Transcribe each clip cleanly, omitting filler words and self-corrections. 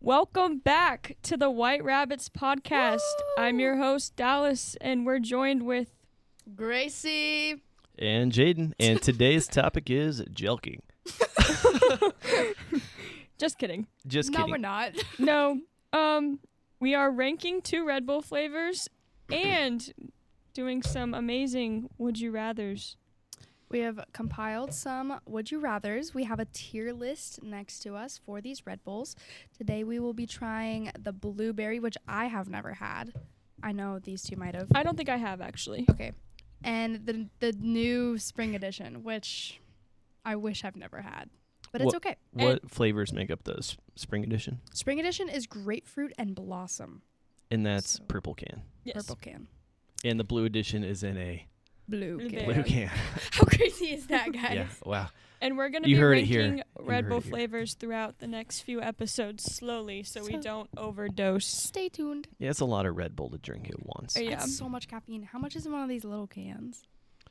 Welcome back to the White Rabbits podcast. Woo! I'm your host, Dallas, and we're joined with Gracie. And Jaden. And today's topic is jelking. Just kidding. Just No, kidding. we're not. No, we are ranking 2 Red Bull flavors and doing some amazing Would You Rathers. We have compiled some Would You Rathers. We have a tier list next to us for these Red Bulls. Today we will be trying the blueberry, which I have never had. I know these two might have. I don't think I have, actually. Okay. And the new spring edition, which I wish I've never had. But it's okay. What flavors make up the spring edition? Spring edition is grapefruit and blossom. And that's So- purple can. Yes. Purple can. And the blue edition is in a Blue can. Blueberry. blue can. How crazy is that, guys? Yeah. Wow. And we're going to You be heard it here. ranking You Red heard Bull it here. flavors throughout the next few episodes slowly so we So- don't overdose. Stay tuned. Yeah, it's a lot of Red Bull to drink at once. Yeah. It's so much caffeine. How much is in one of these little cans?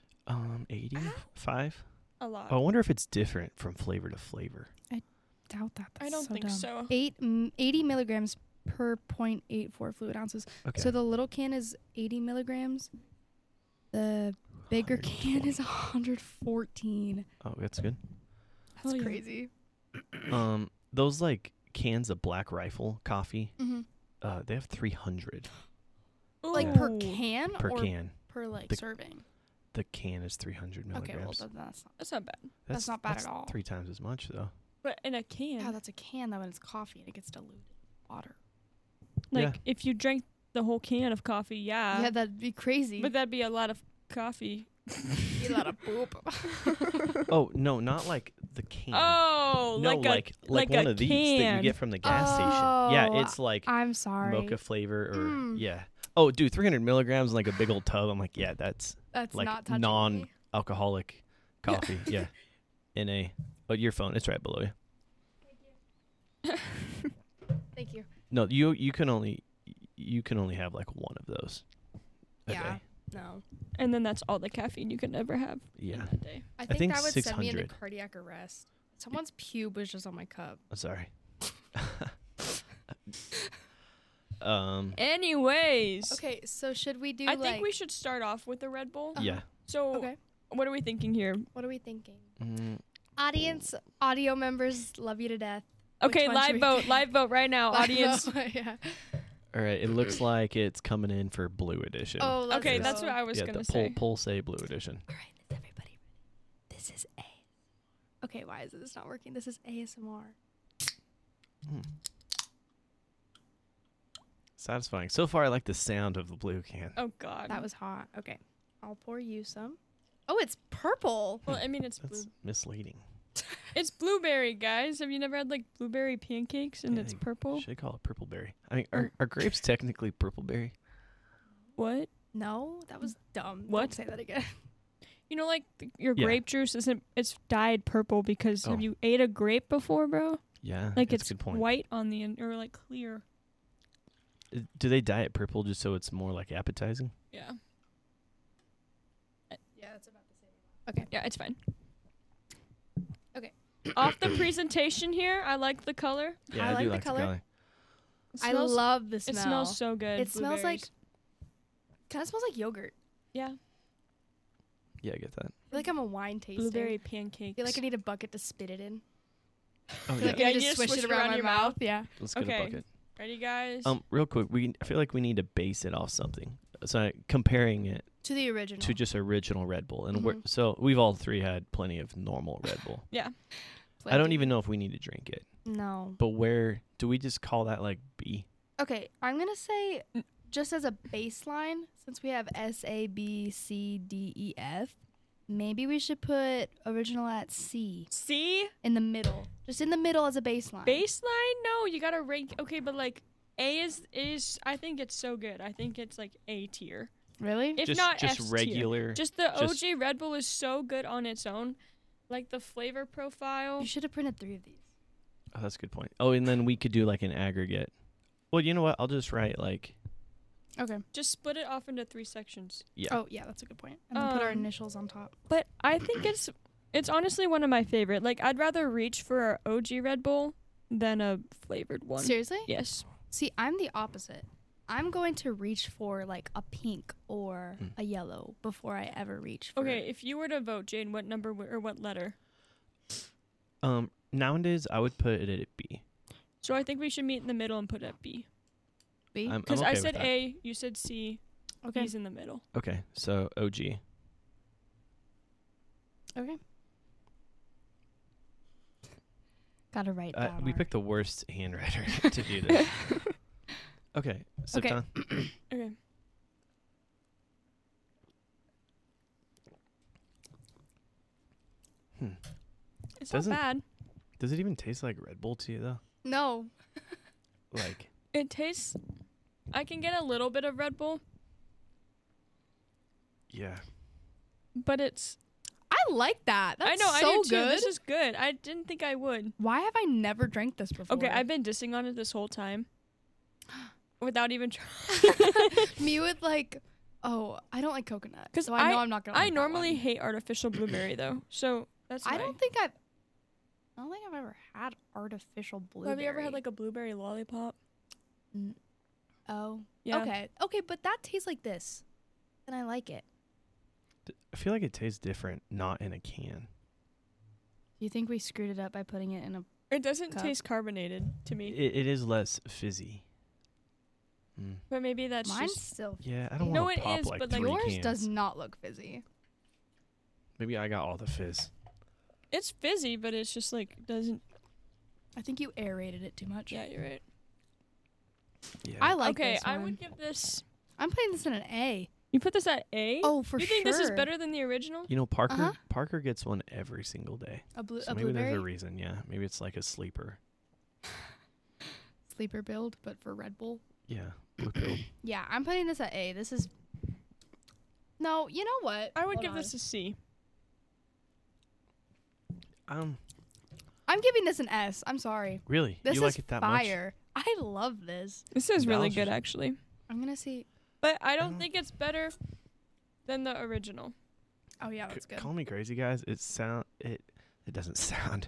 85? A lot. I wonder if it's different from flavor to flavor. Doubt that. I don't think dumb. so. 80 milligrams per 0.84 fluid ounces. Okay. So the little can is 80 milligrams. The bigger can is 114. Oh, that's good. That's Oh, yeah. crazy. Those like cans of Black Rifle coffee, Mm-hmm. they have 300 Like per Ooh. can per or can. per like The- serving? The can is 300 Okay, well milligrams. That's not bad. that's not bad at all. 3 times as much though. But in a can, Yeah, that's a can though, and it's coffee and it gets diluted in water. like Yeah. if you drank the whole can of coffee, yeah, that'd be crazy. But that'd be a lot of coffee. Be a lot of poop. Oh no, not like the can. Oh, no, like one a of these that you can. get from the gas station. Yeah, Oh, it's like I'm sorry. mocha flavor or Mm. yeah. Oh, dude, 300 milligrams in like a big old tub. I'm like, yeah, that's That's like not touching me. non-alcoholic coffee. Yeah, in a your phone. It's right below you. Thank you. No, you can only have like one of those a Yeah. day. No. And then that's all the caffeine you could never have Yeah. in a day. I think think that would send me into 600. cardiac arrest. Someone's pube was just on my cup. I'm sorry. Anyways, Okay, so should we do I think we should start off with the Red Bull. Yeah. So, Okay. what are we thinking here? What are we thinking? Mm, Audience, audio members, love you to death. Okay, one should we live vote right now, audience. yeah. all right. It looks like it's coming in for blue edition. Oh, let's Okay, go. that's what I was yeah, gonna the say. poll say blue edition. All right, is everybody ready? This is A. Okay, why is this not working? This is ASMR. Mm. Satisfying. So far, I like the sound of the blue can. Oh God, That was hot. Okay, I'll pour you some. Oh, it's purple. Well, I mean, it's That's blue. misleading. It's blueberry, guys. Have you never had like blueberry pancakes and Yeah, it's you purple? Should I call it purple berry? I mean, are grapes technically purple berry? What? No, that was dumb. What? Don't say that again. You know, like your Yeah. grape juice isn't. It's dyed purple because Oh. have you ate a grape before, bro? Yeah, Like that's it's a good point. white on the or like clear. Do they dye it purple just so it's more like appetizing? Yeah. Yeah, that's about the same. Yeah, it's fine. Okay. Off the presentation here, I like the color. Yeah, I I, like do the like color. the color. It I smells- love the It smell. smells so good. It smells like- blueberries. Kind of smells like yogurt. Yeah, Yeah, I get that. I feel like I'm a wine taster. blueberry I pancakes. feel like I need a bucket to spit it in. Oh I feel yeah, like Yeah, I you just just swish swish it around my your mouth. mouth. Yeah. let's get Okay. a bucket. Ready, guys? Real quick, I feel like we need to base it off something. So comparing it To the original. to just original Red Bull, and Mhm. so we've all three had plenty of normal Red Bull. I don't Plenty. even know if we need to drink it, No. but where do we just call that like B? Okay, I'm gonna say just as a baseline, since we have S, A, B, C, D, E, F, maybe we should put original at C C in the middle. Just in the middle as a baseline. baseline? No, you gotta rank. Okay, but like A is. I think it's so good. I think it's like A tier. Really? If just not just S tier. regular. Just the just- OG Red Bull is so good on its own. Like the flavor profile. You should have printed 3 of these. Oh, that's a good point. Oh, and then we could do like an aggregate. Well, you know what? I'll just write like Okay. Just split it off into 3 sections. yeah. Oh, yeah, that's a good point. And then put our Um, initials on top. But I think it's honestly one of my favorite. Like I'd rather reach for our OG Red Bull than a flavored one. Seriously? Yes. See, I'm the opposite. I'm going to reach for like a pink or a yellow before I ever reach for Okay, if you were to vote, Jane, what number or what letter? Nowadays I would put it at B. So I think we should meet in the middle and put it at B. B. I'm Because okay I with said that. A, you said C. Okay. B's in the middle. Okay, so OG. Okay. Gotta write down. We our- picked the worst handwriter to do this. Okay, sip Okay. time. Okay. It's Doesn't- not bad. Does it even taste like Red Bull to you though? No. Like, It tastes. I can get a little bit of Red Bull, yeah. but it's. I like that. That's I know, so I do too. good. This is good. I didn't think I would. Why have I never drank this before? Okay, I've been dissing on it this whole time, without even trying. Me with like, oh, I don't like coconut. 'Cause So I know I'm not gonna. I like that normally one. hate artificial blueberry though, so that's. I why. don't think I've ever had artificial blueberry. Have you ever had like a blueberry lollipop? Oh. Yeah. Okay. Okay, but that tastes like this, and I like it. I feel like it tastes different, not in a can. Do you think we screwed it up by putting it in a? It doesn't Cup. taste carbonated to me, It is less fizzy. Mm. but maybe that's Mine's just. still. Yeah, I don't No, want it to pop is, like but, like, 3 Yours cans. does not look fizzy. Maybe I got all the fizz. It's fizzy, but it's just like doesn't. I think you aerated it too much. Yeah, you're right. Yeah. I like okay, this one. I would give this. I'm putting this in an A. You put this at A. Oh, for you sure. think this is better than the original? You know, Parker Uh-huh. Parker gets one every single day. A So a maybe blueberry there's a reason, yeah. Maybe it's like a sleeper. sleeper build, but for Red Bull. Yeah. Blue pill. Yeah, I'm putting this at A. This is. No, you know what? I would Hold give on. this a C. I'm giving this an S. I'm sorry. Really? This You is like it that fire. I love this. This is really Dallas good, is- actually. I'm gonna see. But I don't- don't think it's better than the original. Oh yeah, much? that's good. Call me crazy, guys. It doesn't sound.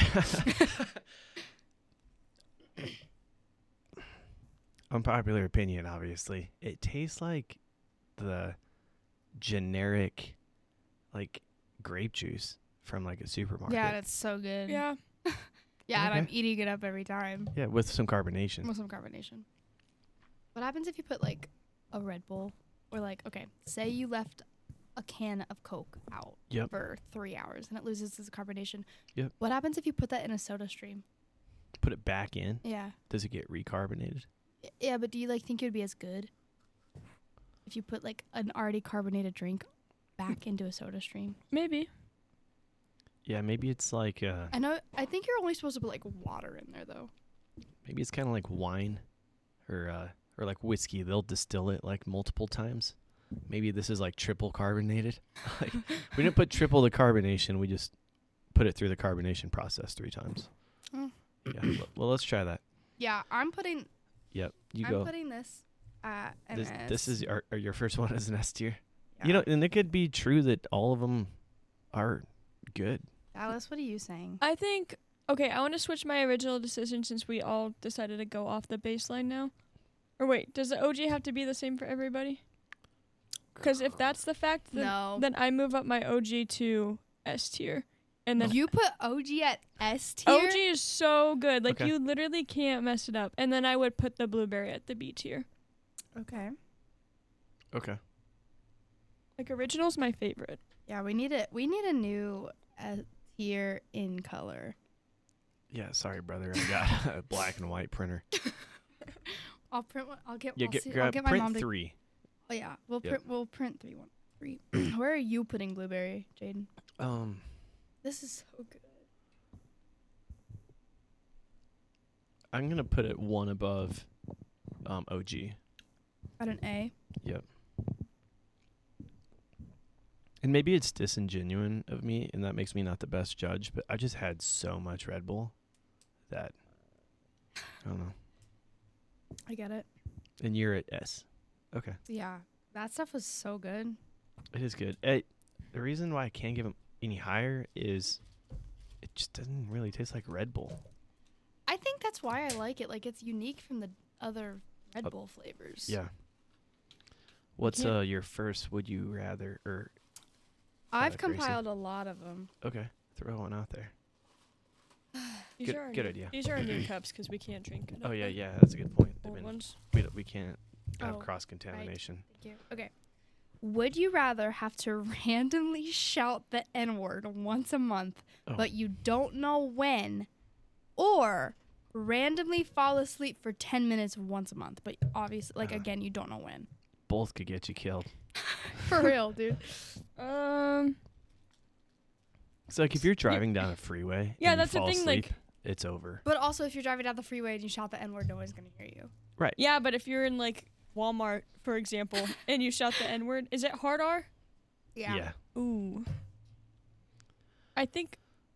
Unpopular opinion, obviously. It tastes like the generic, like, grape juice from like a supermarket. Yeah, that's so good. Yeah. Yeah, and I'm Okay. eating it up every time Yeah, with some carbonation. with some carbonation. What happens if you put like a Red Bull or like okay, say you left a can of Coke out Yep. for 3 hours and it loses its carbonation? Yep. What happens if you put that in a Soda Stream? Put it back in. Yeah. Does it get recarbonated? Yeah, but do you like think it would be as good if you put like an already carbonated drink back into a Soda Stream? Maybe. Yeah, maybe it's like I know. I think you're only supposed to put like water in there though. maybe it's kind of like wine, or like whiskey. They'll distill it like multiple times. Maybe this is like triple carbonated. Like, we didn't put triple the carbonation. We just put it through the carbonation process 3 times. Oh. Yeah. Well, let's try that. Yeah, I'm putting. Yep. You I'm go. putting this at an This is your first one as an S tier. Yeah. You know, and it could be true that all of them are good. Dallas, what are you saying? I think. Okay, I want to switch my original decision since we all decided to go off the baseline now. Or wait, does the OG have to be the same for everybody? Because if that's the fact, then, No. then I move up my OG to S tier. And then You put OG at S tier? OG is so good. Like, Okay. you literally can't mess it up. And then I would put the blueberry at the B tier. Okay. Okay. Like, original's my favorite. Yeah, we need a new S tier in color. Yeah. Sorry, brother. I got a black and white printer. I'll print one. I'll get. Yeah. I'll, Get see, I'll grab get my print mom to. 3. Oh yeah, we'll Yep. print 3. Where are you putting blueberry, Jaden? This is so good. I'm gonna put it one above OG. At an A. Yep. And maybe it's disingenuous of me, and that makes me not the best judge, but I just had so much Red Bull that I don't know. I get it. And you're at S. Okay. Yeah, that stuff was so good. It is good. The reason why I can't give them any higher is it just doesn't really taste like Red Bull. I think that's why I like it. Like, it's unique from the other Red Bull flavors. Yeah. What's can't- your first would you rather or I've Gracie? compiled a lot of them. okay, throw one out there. These Good- are our good new- idea. These are our new cups because we can't drink it. Oh out yeah, the yeah, that's a good point. I Old mean, ones. we can't have Oh, cross contamination. Thank you. Okay. Would you rather have to randomly shout the N-word once a month, Oh. but you don't know when, or randomly fall asleep for 10 minutes once a month, but obviously, like, again, you don't know when? Both could get you killed. For real, dude. So like if you're driving down a freeway, Yeah, and you that's the fall thing, like- asleep, it's over. But also, if you're driving down the freeway and you shout the N-word, no one's going to hear you. Yeah, but if you're in like Walmart, for example, and you shout the N word, is it hard R? Yeah. Ooh. I think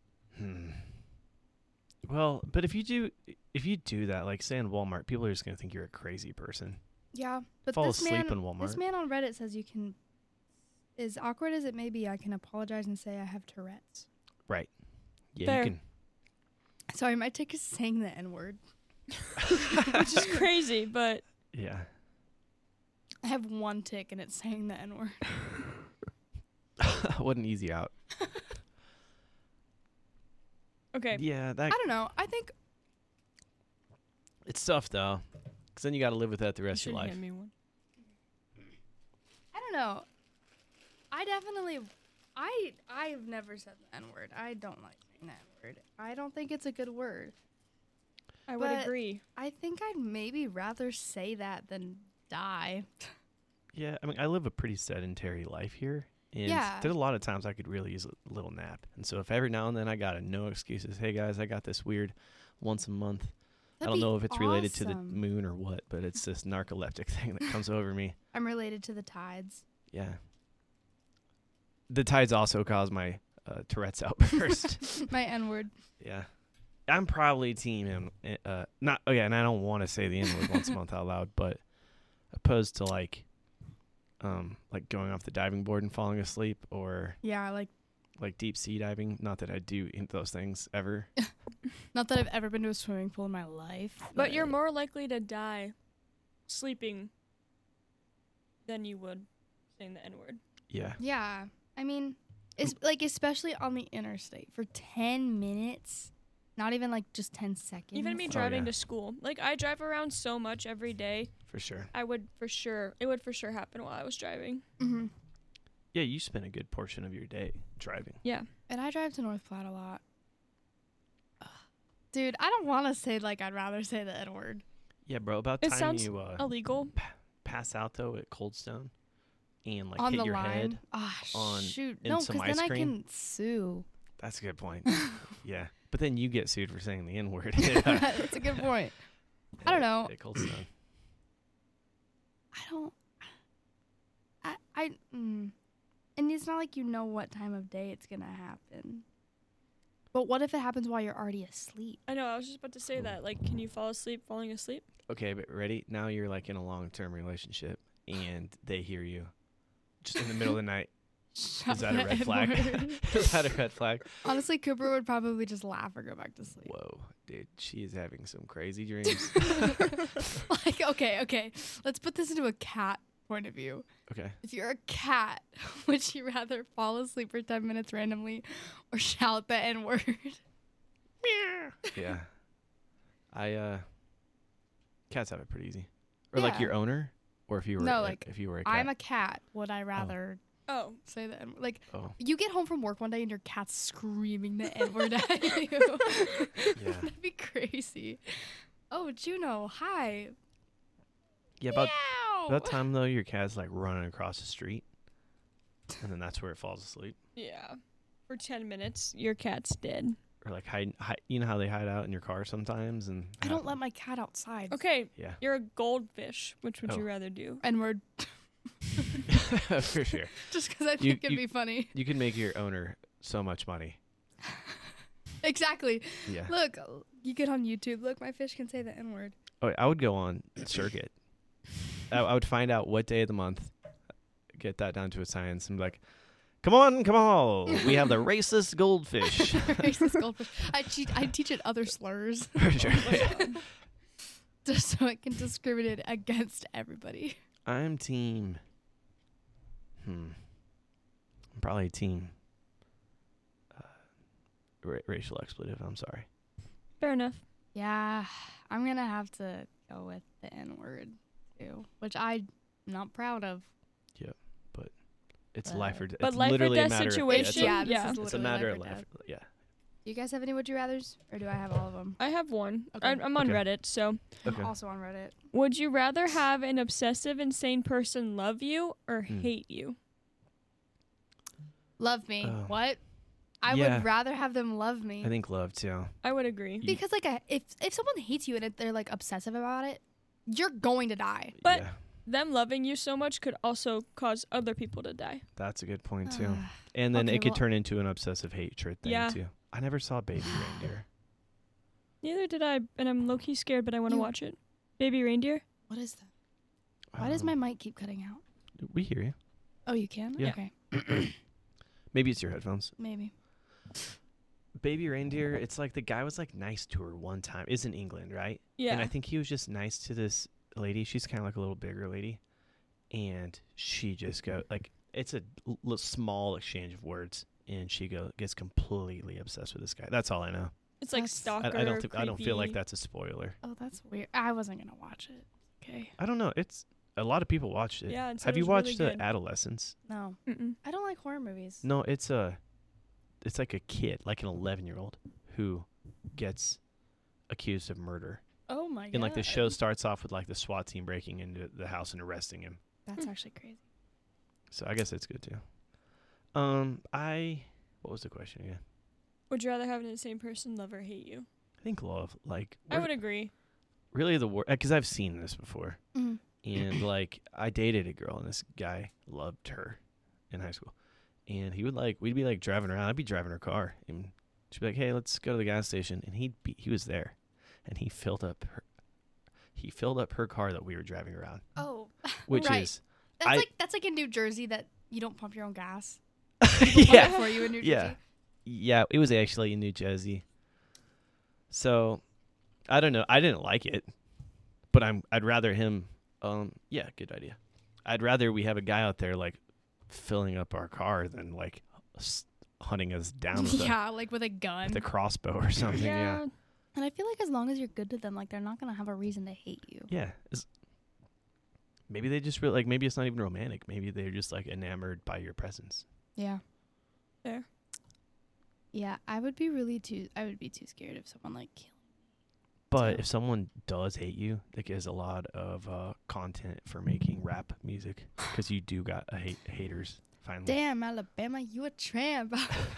Well, but if you do that, like say in Walmart, people are just gonna think you're a crazy person. Yeah, but Fall this asleep man, in Walmart. this man on Reddit says you can, as awkward as it may be, I can apologize and say I have Tourette's. Right. Yeah, Fair. you can. Sorry, my tick is saying the N-word. which is crazy, but Yeah. I have one tick and it's saying the N-word. What an easy out. okay. Yeah, that I don't know. I think it's tough though, because then you got to live with that the You rest of should your life. hand me one. I don't know. I've never said the N-word. I don't like saying the N-word. I don't think it's a good word. I would But- agree. I think I'd maybe rather say that than die. Yeah, I mean, I live a pretty sedentary life here, and Yeah. there's a lot of times I could really use a little nap. And so if every now and then I got no excuses, hey guys, I got this weird once a month. I don't know if it's related to the awesome. moon or what, but it's this narcoleptic thing that comes over me. I'm related to the tides. Yeah. The tides also cause my Tourette's outburst. My N-word. Yeah. I'm probably team not and I don't want to say the N-word once a month out loud, but opposed to like going off the diving board and falling asleep or Yeah, like, deep sea diving. Not that I do those things ever. not that I've ever been to a swimming pool in my life. But you're more likely to die sleeping than you would saying the N word. Yeah. Yeah. I mean, it's like, especially on the interstate for 10 minutes, not even like just 10 seconds. Even me Oh, driving yeah. to school. Like I drive around so much every day. For sure. It would for sure happen while I was driving. Hmm. Yeah, you spend a good portion of your day driving. Yeah. And I drive to North Platte a lot. Ugh. Dude, I don't want to say, like, I'd rather say the N-word. Yeah, bro. About It time sounds you illegal. pass out though at Cold Stone and like on hit the your line. head. Ah, on- shoot. in No, some because then ice I cream. can sue. That's a good point. Yeah, but then you get sued for saying the N-word. That's a good point. I don't know. At Cold Stone. And it's not like you know what time of day it's going to happen. But what if it happens while you're already asleep? I know, I was just about to say that. Like, can you fall asleep falling asleep? Okay, but ready? Now you're like in a long-term relationship, and they hear you just in the middle of the night. Is that a red flag? Is that a red flag? Honestly, Cooper would probably just laugh or go back to sleep. Whoa, dude, she is having some crazy dreams. Like, okay. Let's put this into a cat point of view. Okay. If you're a cat, would you rather fall asleep for 10 minutes randomly or shout the N-word? Yeah. Cats have it pretty easy. Or like Yeah. your owner, or if you were No, like, if you were a cat. I'm a cat. Would I rather Oh. say the N-word? Like, Oh, you get home from work one day and your cat's screaming the N-word at you. yeah. That'd be crazy. Oh, Juno, hi. Yeah, about Meow. that time though, your cat's like running across the street, and then that's where it falls asleep. Yeah. For 10 minutes, your cat's dead. Or like hide. You know how they hide out in your car sometimes, and I don't let my cat outside. Okay, Yeah, you're a goldfish. Which would Oh. you rather do? N-word. for sure. Just because I You- think it'd you- be funny. You can make your owner so much money. Exactly. Yeah. Look, you get on YouTube. Look, my fish can say the N-word. Oh, I would go on Circuit. I would find out what day of the month, get that down to a science, and be like, Come on. We have the racist goldfish. Racist goldfish. I teach it other slurs Sure. just so it can discriminate against everybody. I'm team. I'm probably team. Racial expletive. I'm sorry. Fair enough. Yeah, I'm gonna have to go with the N word too, which I'm not proud of. It's But- life or death. But It's life or literally death a matter. situation. Yeah, this Yeah. is it's a literally matter of life or life. death. Yeah. Do you guys have any would you rather's, or do I have all of them? I have one. Okay. I'm on Okay. Reddit, so Okay. I'm also on Reddit. would you rather have an obsessive, insane person love you or Hmm. hate you? Love me. Oh. What? I Yeah. would rather have them love me. I think love too. I would agree. Because like if someone hates you and they're like obsessive about it, you're going to die. But- yeah, Them loving you so much could also cause other people to die. that's a good point too. Ugh. And then Okay, it could well- turn into an obsessive hatred thing Yeah. too. I never saw Baby Reindeer. Neither did I, and I'm low key scared, but I want to You- watch it. Baby reindeer? What is that? Why does my mic keep cutting out? We hear you. Oh, you can? Yeah. Okay. Maybe it's your headphones. Maybe. Baby Reindeer, it's like the guy was like nice to her one time. It's in England, right? Yeah. And I think he was just nice to this lady. She's kind of like a little bigger lady. And she just go like it's a small exchange of words, and she gets completely obsessed with this guy. That's all I know. It's like That's- stalker. I don't feel like creepy. that's a spoiler. Oh, that's weird. I wasn't gonna watch it. Okay. I don't know. It's a lot of people watched it. Yeah, and said Have it you was really watched good. Adolescence? No, Mm-mm. I don't like horror movies. No, it's like a kid, like an 11-year-old, who gets accused of murder. Oh my god. And like the show starts off with like the SWAT team breaking into the house and arresting him. That's actually crazy. So I guess it's good too. What was the question again? Would you rather have an insane person love or hate you? I think love. Like I would agree. really the word, because I've seen this before, Mhm. and like I dated a girl, and this guy loved her in high school, and we'd be like driving around. I'd be driving her car, and she'd be like, "Hey, let's go to the gas station," and he was there, and he filled up her car that we were driving around, Oh, which Right. is that's like in New Jersey that you don't pump your own gas. yeah. For you in New Jersey. Yeah. Yeah, it was actually in New Jersey. So, I don't know. I didn't like it, but I'd rather him. Yeah, good idea. I'd rather we have a guy out there like filling up our car than like hunting us down with Yeah, like with a gun. the crossbow or something. Yeah, And I feel like as long as you're good to them, like they're not gonna have a reason to hate you. yeah. Maybe they just really like. Maybe it's not even romantic. Maybe they're just like enamored by your presence. Yeah. Fair. Yeah, I would be too scared if someone like killed. But So- if someone does hate you, that gives a lot of content for making rap music, because you do got haters finally. Damn, Alabama, you a tramp.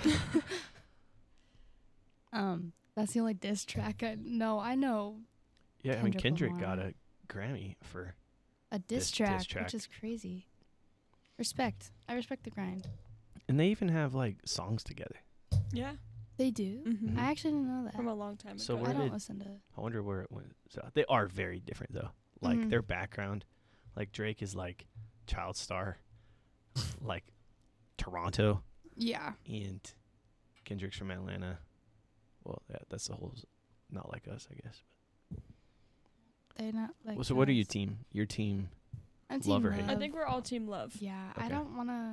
That's the only diss track I know. Yeah, I mean Kendrick Kendrick got Lamar. a Grammy for, A Diss diss track, track. which is crazy. Respect. I respect the grind. and they even have like songs together. Yeah. They do. Mm-hmm. I actually didn't know that. From a long time So ago. where I don't did- listen to. I wonder where it went. So they are very different though. Like Mhm. their background, like Drake is like child star, like Toronto, Yeah. and Kendrick's from Atlanta. Well, yeah, that's the whole. Not like us, I guess. They're not like. Well, so what are you us. team? Your team? I'm love team or hate? I think we're all team love. Yeah, Okay. I don't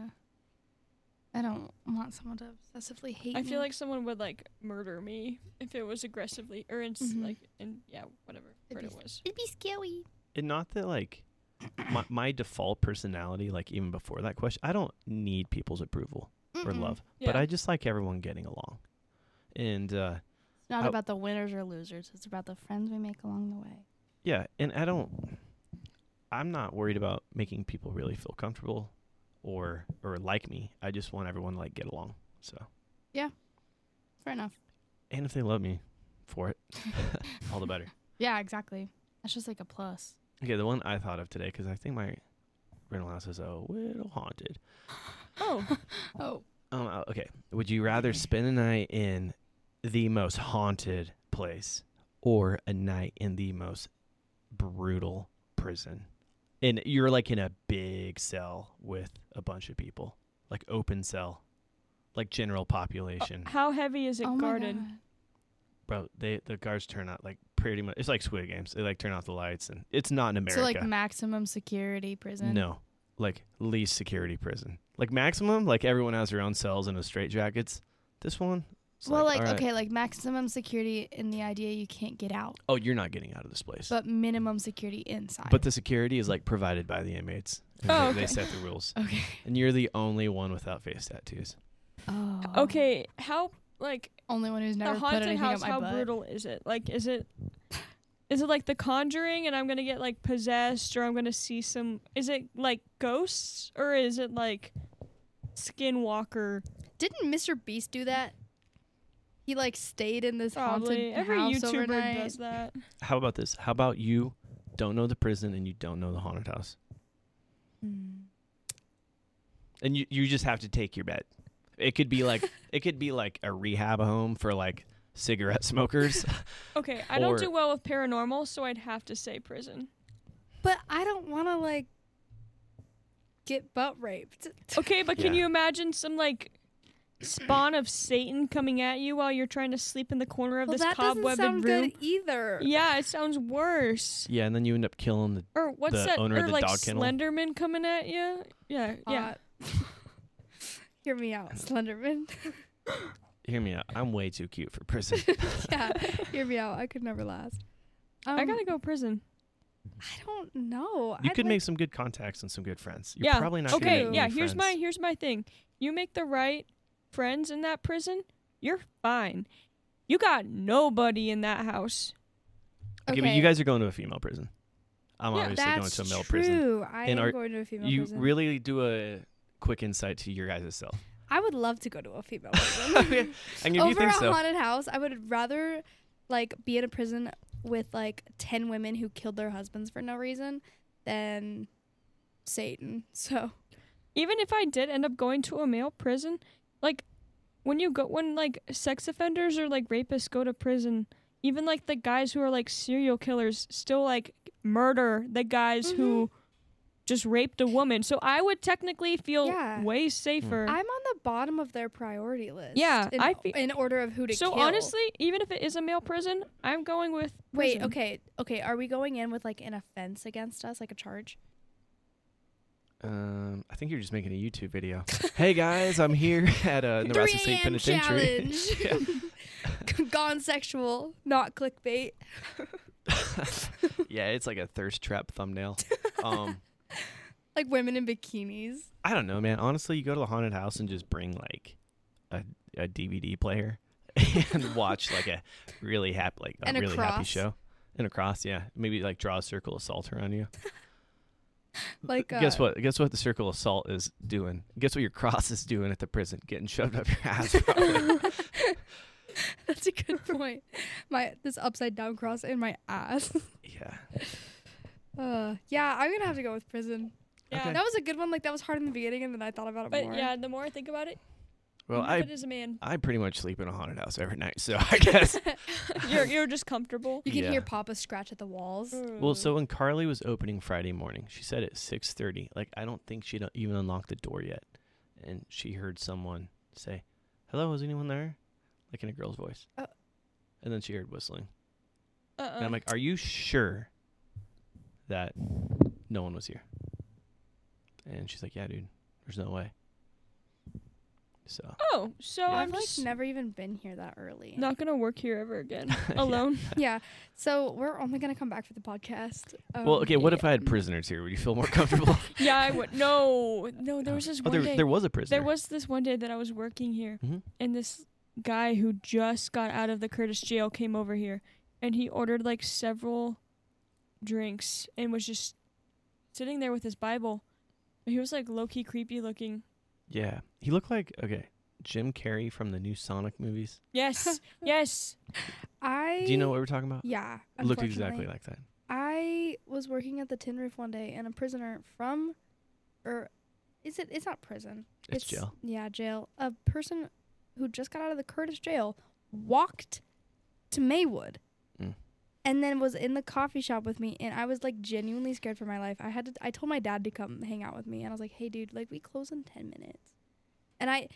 want someone to obsessively hate I me. feel like someone would like murder me if it was aggressively or in Mhm. like in whatever It'd word be it was. it'd be scary. And not that like my default personality, like even before that question, I don't need people's approval or Mm-mm. love, Yeah. but I just like everyone getting along. And It's not I- about the winners or losers. It's about the friends we make along the way. yeah, and I'm not worried about making people really feel comfortable or like me. I just want everyone to like get along. So, Fair enough. and if they love me for it, all the better. Yeah, exactly. That's just like a plus. Okay, the one I thought of today, because I think my rental house is a little haunted. Oh, Oh. Okay. Would you rather spend a night in the most haunted place or a night in the most brutal prison? And you're like in a big cell with a bunch of people. like open cell, like general population. How heavy is it Oh my guarded? God. Bro, the guards turn out like pretty much. It's like Squid Games. They like turn off the lights, and it's not in America. So like maximum security prison. No, like least security prison. Like maximum, like everyone has their own cells and a straitjackets. This one, it's Well, like all right. okay, like maximum security in the idea you can't get out, Oh, you're not getting out of this place. but minimum security inside. But the security is like provided by the inmates. And Oh, they okay. set the rules. okay. And you're the only one without face tattoos. Oh. Okay, how like Only one who's never the put haunted anything house? up my How butt. brutal is it? Like, is it like The Conjuring, and I'm gonna get like possessed, or I'm gonna see some? Is it like ghosts, or is it like Skinwalker? Didn't Mr. Beast do that? He like stayed in this Probably haunted every house YouTuber overnight. does that. How about this? How about you don't know the prison and you don't know the haunted house? And you just have to take your bet. It could be like a rehab home for like cigarette smokers. Okay, I don't Or- do well with paranormal, so I'd have to say prison. But I don't want to like get butt raped. Okay, but can Yeah. you imagine some like spawn of Satan coming at you while you're trying to sleep in the corner of Well, this that doesn't cobwebbed sound room? good either. Yeah, it sounds worse. Yeah, and then you end up killing the. Or what's The that? owner of or the like dog kennel? Slenderman coming at you? Yeah, yeah. Hear me out, Slenderman. Hear me out. I'm way too cute for prison. Yeah, hear me out. I could never last. I gotta go prison. I don't know. You I'd could like- make some good contacts and some good friends. You're Yeah. probably not Okay, gonna make yeah. any Here's friends. my thing. You make the right friends in that prison, you're fine. You got nobody in that house. Okay, but you guys are going to a female prison. I'm Yeah, obviously going That's to a male true. prison. I And am are going to a female You prison. really do a quick insight to your guys' self. I would love to go to a female prison. Okay, and if Over you think a so, haunted house, I would rather like be in a prison with like 10 women who killed their husbands for no reason than Satan. So Even if I did end up going to a male prison, like when like sex offenders or like rapists go to prison, even like the guys who are like serial killers still like murder the guys who just raped a woman. So I would technically feel Yeah. way safer. I'm on the bottom of their priority list. Yeah, in order of who to So kill. honestly, even if it is a male prison, I'm going with Wait, prison. okay. Are we going in with like an offense against us, like a charge? I think you're just making a YouTube video. Hey guys, I'm here at Nebraska 3 State a.m. Penitentiary. challenge. Gone sexual, not clickbait. Yeah, it's like a thirst trap thumbnail. Like women in bikinis. I don't know, man. Honestly, you go to the haunted house and just bring like a DVD player and watch like a really happy, like a And a really happy cross. show. And a cross, yeah. Maybe like draw a circle of salt around you. Like Guess what? Guess what the circle of salt is doing? Guess what your cross is doing at the prison? Getting shoved up your ass. Probably. That's a good point. This upside down cross in my ass. Yeah. Yeah, I'm gonna have to go with prison. Yeah. Okay. That was a good one. Like that was hard in the beginning, and then I thought about it But more. yeah, the more I think about it, Well, even if it is a man, I pretty much sleep in a haunted house every night, so I guess. you're just comfortable. You can Yeah. hear Papa scratch at the walls. Well, so when Carly was opening Friday morning, she said at 6:30. Like I don't think she'd even unlocked the door yet, and she heard someone say, "Hello, is anyone there?" Like in a girl's voice. And then she heard whistling. And I'm like, "Are you sure that no one was here?" And she's like, "Yeah, dude. There's no way." So. Oh, so Yeah. I'm I've like just never even been here that early. not gonna work here ever again alone. Yeah. So we're only gonna come back for the podcast. Well, okay. What if I had prisoners here? Would you feel more comfortable? Yeah, I would. No, there was this Oh, one day. there was a prisoner. There was this one day that I was working here, Mhm. and this guy who just got out of the Curtis jail came over here, and he ordered like several drinks and was just sitting there with his Bible. He was like low key creepy looking. Yeah, he looked like Jim Carrey from the new Sonic movies. Yes, yes. I Do you know what we're talking about? Yeah. Looked unfortunately. exactly like that. I was working at the Tin Roof one day, and a prisoner from, or is it? It's not prison. It's jail. Yeah, jail. A person who just got out of the Curtis jail walked to Maywood, Mm. and then was in the coffee shop with me, and I was like genuinely scared for my life. I told my dad to come hang out with me, and I was like, "Hey, dude, like we close in 10 minutes." And I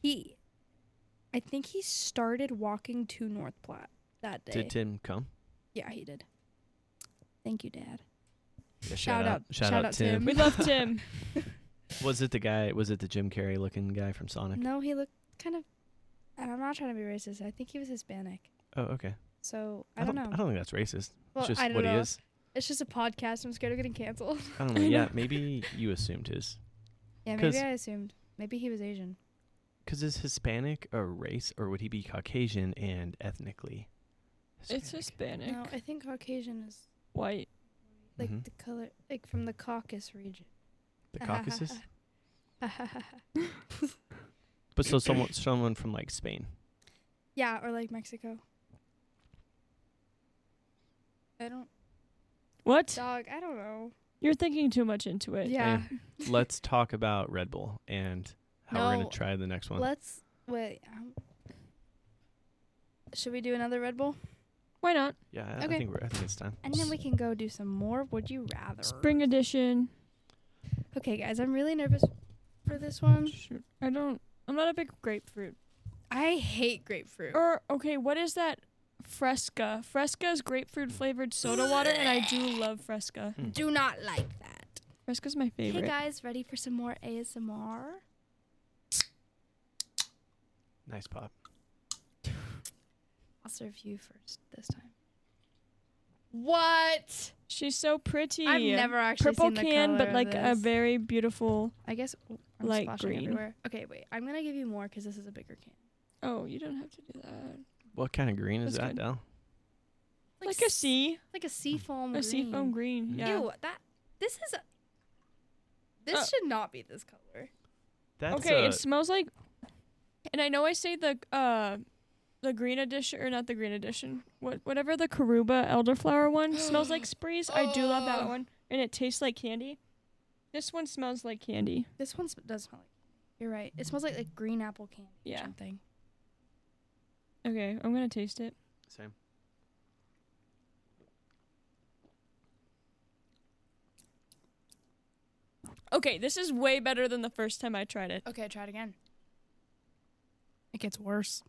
think he started walking to North Platte that day. Did Tim come? Yeah, he did. Thank you, Dad. Yeah, Shout out Tim. Tim. We love Tim. Was it the Jim Carrey looking guy from Sonic? No, he looked kind of, and I'm not trying to be racist. I think he was Hispanic. Oh, okay. So, I don't know. I don't think that's racist. Well, It's just I don't what know. he is. It's just a podcast. I'm scared of getting canceled. I don't know. Yeah, maybe you assumed his. Yeah, 'Cause- maybe I assumed. Maybe he was Asian. Because is Hispanic a race, or would he be Caucasian and ethnically It's Hispanic. No, I think Caucasian is White. like Mhm. the color, like from the Caucasus region. The Caucasus? But so someone from like Spain. Yeah, or like Mexico. I don't. What? Dog, I don't know. You're thinking too much into it. Yeah. Let's talk about Red Bull and how we're No. gonna try the next one. Let's wait. Should we do another Red Bull? Why not? Yeah, I Okay. think it's time. And then we can go do some more Would You Rather. Spring edition. Okay, guys, I'm really nervous for this one. Shoot. I'm not a big grapefruit. I hate grapefruit. Or okay, what is that? Fresca. Fresca is grapefruit flavored soda water, and I do love Fresca. Do not like that. Fresca's my favorite. Hey guys, ready for some more ASMR? Nice pop. I'll serve you first this time. What? She's so pretty. I've never actually Purple seen the can, color but of like a this. very beautiful. I guess I'm light splashing green. everywhere. Okay, wait. I'm gonna give you more because this is a bigger can. Oh, you don't have to do that. What kind of green is That's that, good. Del? Like a sea, like a seafoam. a seafoam green. Yeah. Ew, this Uh, should not be this color. That's Okay, it smells like, and I know I say the green edition or not the green edition. Whatever the Karuba elderflower one smells like Sprees. I do love that one, and it tastes like candy. This one smells like candy. This one does smell like. You're right. It smells like green apple candy or Yeah. something. Okay, I'm gonna taste it. same. Okay, this is way better than the first time I tried it. Okay, try it again. It gets worse.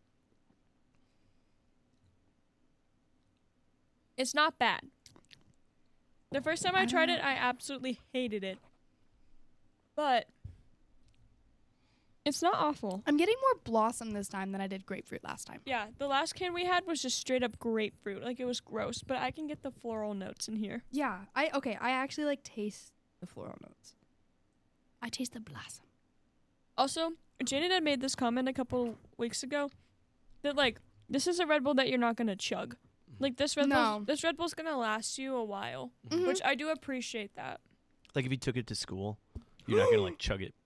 It's not bad. The first time I tried it, I absolutely hated it. But it's not awful. I'm getting more blossom this time than I did grapefruit last time. Yeah, the last can we had was just straight up grapefruit. Like it was gross, but I can get the floral notes in here. Yeah, I actually like taste the floral notes. I taste the blossom. Also, Janet had made this comment a couple weeks ago that like this is a Red Bull that you're not gonna chug. Like this Red Bull's gonna last you a while, Mhm. which I do appreciate that. Like if you took it to school, you're not gonna like chug it.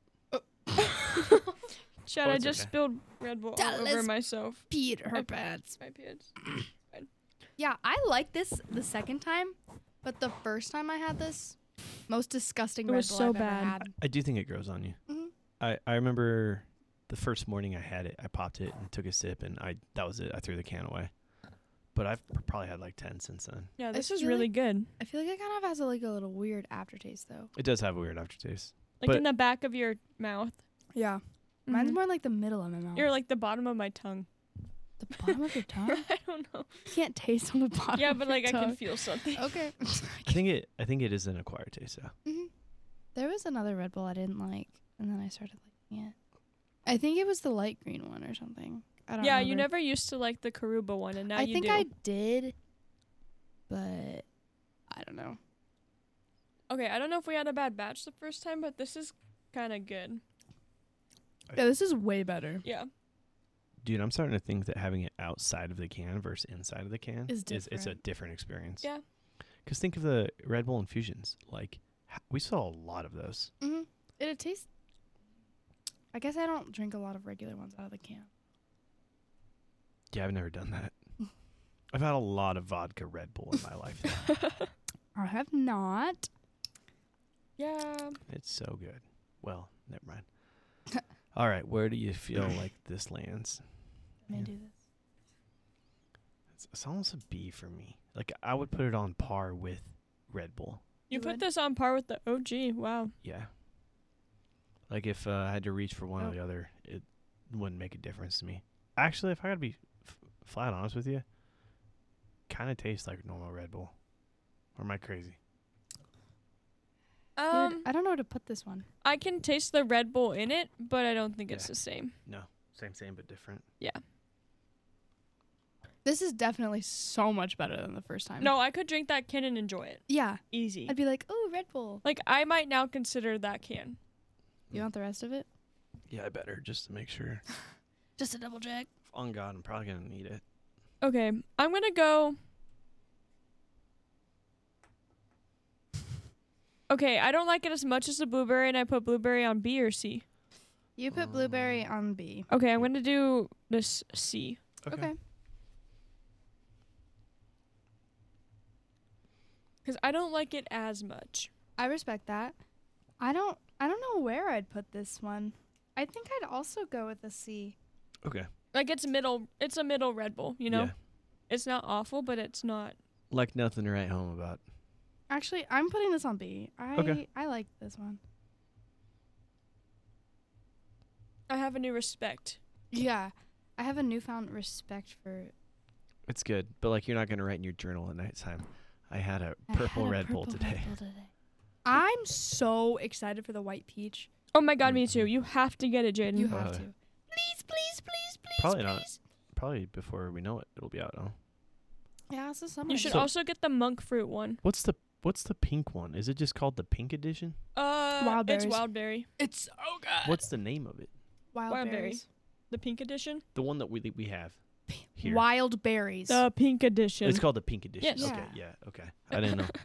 Chad, Oh, I it's just okay. spilled Red Bull all over Dallas myself. Peed her I- pants. My pants. Yeah, I like this the second time, but the first time I had this, most disgusting It Red was Bull so I've bad. ever had. I do think it grows on you. Mhm. I remember the first morning I had it, I popped it and took a sip, and that was it. I threw the can away. But I've probably had like 10 since then. Yeah, this is feel really like- good. I feel like it kind of has a little weird aftertaste though. It does have a weird aftertaste. Like But- in the back of your mouth. Yeah, mine's Mhm. more like the middle of my mouth. You're like the bottom of my tongue. the bottom of your tongue. I don't know. You can't taste on the bottom. Yeah, of but your like I can tongue. feel something. Okay. I think it is an acquired taste though. Mhm. There was another Red Bull I didn't like, and then I started liking it. I think it was the light green one or something. I don't. Yeah, remember. you never used to like the Karuba one, and now I you think do. I did, but I don't know. Okay, I don't know if we had a bad batch the first time, but this is kind of good. Yeah, this is way better. Yeah. Dude, I'm starting to think that having it outside of the can versus inside of the can Is it's a different. different experience. Yeah. Because think of the Red Bull infusions. Like, we saw a lot of those. Mm-hmm. It tastes. I guess I don't drink a lot of regular ones out of the can. Yeah, I've never done that. I've had a lot of vodka Red Bull in my life. though. I have not. Yeah. It's so good. Well, never mind. All right, where do you feel like this lands? Let me Yeah. do this. It's almost a B for me. Like, I would put it on par with Red Bull. You You put would? this on par with the OG. Wow. Yeah. Like if I had to reach for one or the other, it wouldn't make a difference to me. Actually, if I gotta be flat honest with you, kind of tastes like normal Red Bull. Or am I crazy? Dude, I don't know where to put this one. I can taste the Red Bull in it, but I don't think it's Yeah. the same. No, same but different. This is definitely so much better than the first time. No, I could drink that can and enjoy it. Yeah. Easy. I'd be like, oh, Red Bull. Like, I might now consider that can. You want the rest of it? Yeah, I better just to make sure. Just a double check. On God, I'm probably gonna need it. Okay, I'm going to go. Okay, I don't like it as much as the blueberry, and I put blueberry on B or C. You put blueberry on B. Okay, I'm going to do this C. Okay. Because I don't like it as much. I respect that. I don't know where I'd put this one. I think I'd also go with a C. Okay. Like, it's a middle Red Bull, you know? Yeah. It's not awful, but it's not. Like nothing to write home about. Actually, I'm putting this on B. Okay. I like this one. I have a new respect. Yeah. I have a newfound respect for It's good, but like you're not gonna write in your journal at nighttime. I had a purple Red Bull today. I'm so excited for the white peach. Oh my God, me too. You have to get it, Jaden. You have Uh, to. Please, please, please, please, Probably not. please. Probably before we know it, it'll be out. Huh? Yeah, it's the summer. You should So- also get the monk fruit one. What's the pink one? Is it just called the pink edition? Wild It's berries. Wildberry. It's so good. What's the name of it? Wild Wildberry. berries? The pink edition? The one that we have here. Wild berries. The pink edition. It's called the pink edition. Yes. Okay. Yeah. Okay. I didn't know.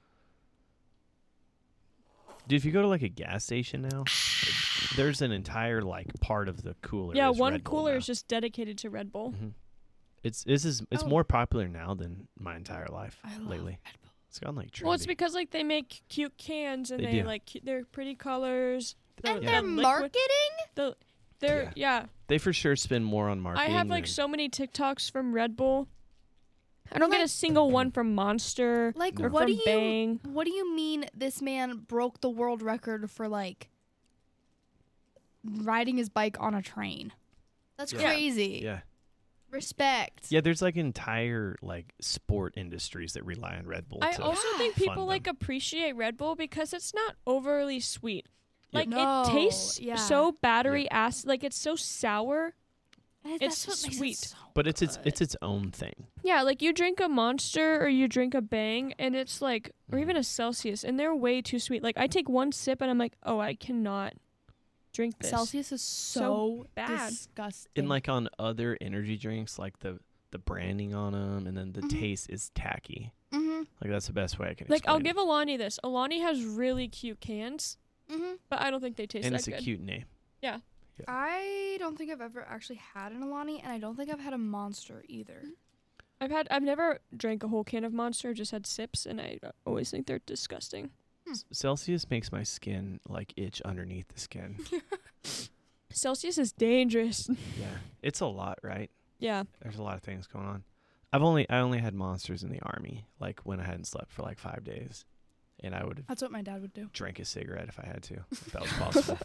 Dude, if you go to like a gas station now, there's an entire like part of the cooler. Yeah, is one Red Bull cooler now. is just dedicated to Red Bull. Mhm. It's Oh. more popular now than my entire life I love lately. Red Bull. It's gone like trendy. Well, it's because like they make cute cans and They they do. like they're pretty colors. And Yeah. they're liquid- marketing? They're yeah. They for sure spend more on I marketing. have like than- so many TikToks from Red Bull. I don't get a single one from Monster Like, or what from do you Bang. what do you mean this man broke the world record for like riding his bike on a train? That's Yeah. crazy. Yeah. Respect. Yeah, there's like entire like sport industries that rely on Red Bull. I to also think fund people like them. appreciate Red Bull because it's not overly sweet. Yeah. Like No, it tastes yeah. so battery acid, like it's so sour. That's It's what makes it sweet. so But it's good. its own thing. Yeah, like you drink a Monster or you drink a Bang and it's like or Mhm. even a Celsius and they're way too sweet. Like I take one sip and I'm like, "Oh, I cannot drink this." Celsius is so bad. disgusting. And like on other energy drinks, like the branding on them, and then the Mhm. taste is tacky. mm-hmm, Like that's the best way I can. Like I'll explain give it. Alani this. Alani has really cute cans, mm-hmm. but I don't think they taste and that it's a good. cute name. I don't think I've ever actually had an Alani, and I don't think I've had a Monster either. I've never drank a whole can of Monster, just had sips and I always think they're disgusting. Celsius makes my skin like itch underneath the skin. Celsius is dangerous. Yeah, it's a lot, right? Yeah. There's a lot of things going on. I only had Monsters in the army, like when I hadn't slept for like 5 days, and I would have That's what my dad would do. drank a cigarette if I had to, if that was possible.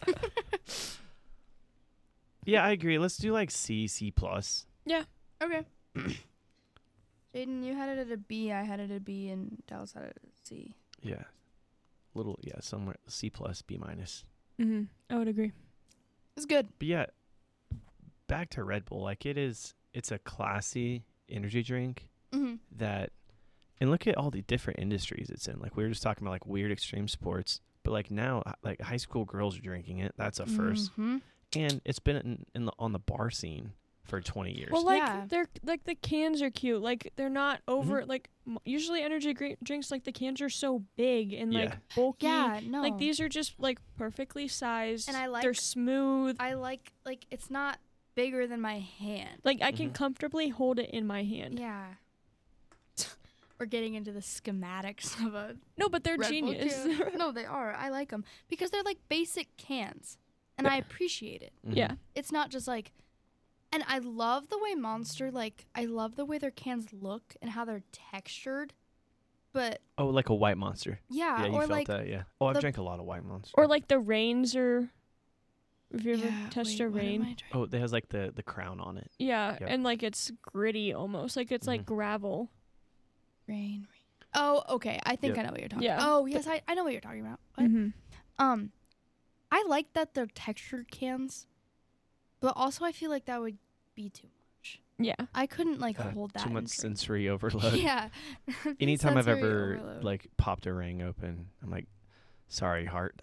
Yeah, I agree. Let's do like C plus. Okay. Jaden, you had it at a B. I had it at a B, and Dallas had it at a C. Yeah, somewhere C plus, B minus. Mm-hmm. I would agree. It's good. But yeah, back to Red Bull. Like it's a classy energy drink Mm-hmm. that, and look at all the different industries it's in. Like we were just talking about like weird extreme sports, but like now like high school girls are drinking it. That's a 1st, Mm-hmm. and it's been on the bar scene for 20 years. Well, like Yeah. they're like the cans are cute. Like they're not over like usually energy drinks like the cans are so big and like Yeah. bulky. Yeah, no. Like these are just like perfectly sized. And I they're like- smooth. I like it's not bigger than my hand. Like I can Mhm. comfortably hold it in my hand. Yeah. We're getting into the schematics of a No, but they're Red Bull genius. can. No, they are. I like them because they're like basic cans, and I appreciate it. Mhm. Yeah. It's not just like, and I love the way Monster I love the way their cans look and how they're textured, but Oh, like a white Monster. yeah, Yeah, you or felt like that. Yeah. Oh, I've the- drank a lot of white Monster. Or like the Reigns are If you ever touched a rain. Oh, it has like the crown on it. Yeah, Yep. and like it's gritty almost. Like it's like Mhm. gravel. Rain. Oh, okay. I think Yep. I know what you're talking Yeah. about. Oh, yes, I know what you're talking about. What? Mm-hmm. I like that they're textured cans, but also I feel like that would be too much. Yeah. I couldn't like hold that. Too and much drink. sensory overload. Yeah. Anytime I've Sensory ever overload. like popped a ring open, I'm like, sorry, heart.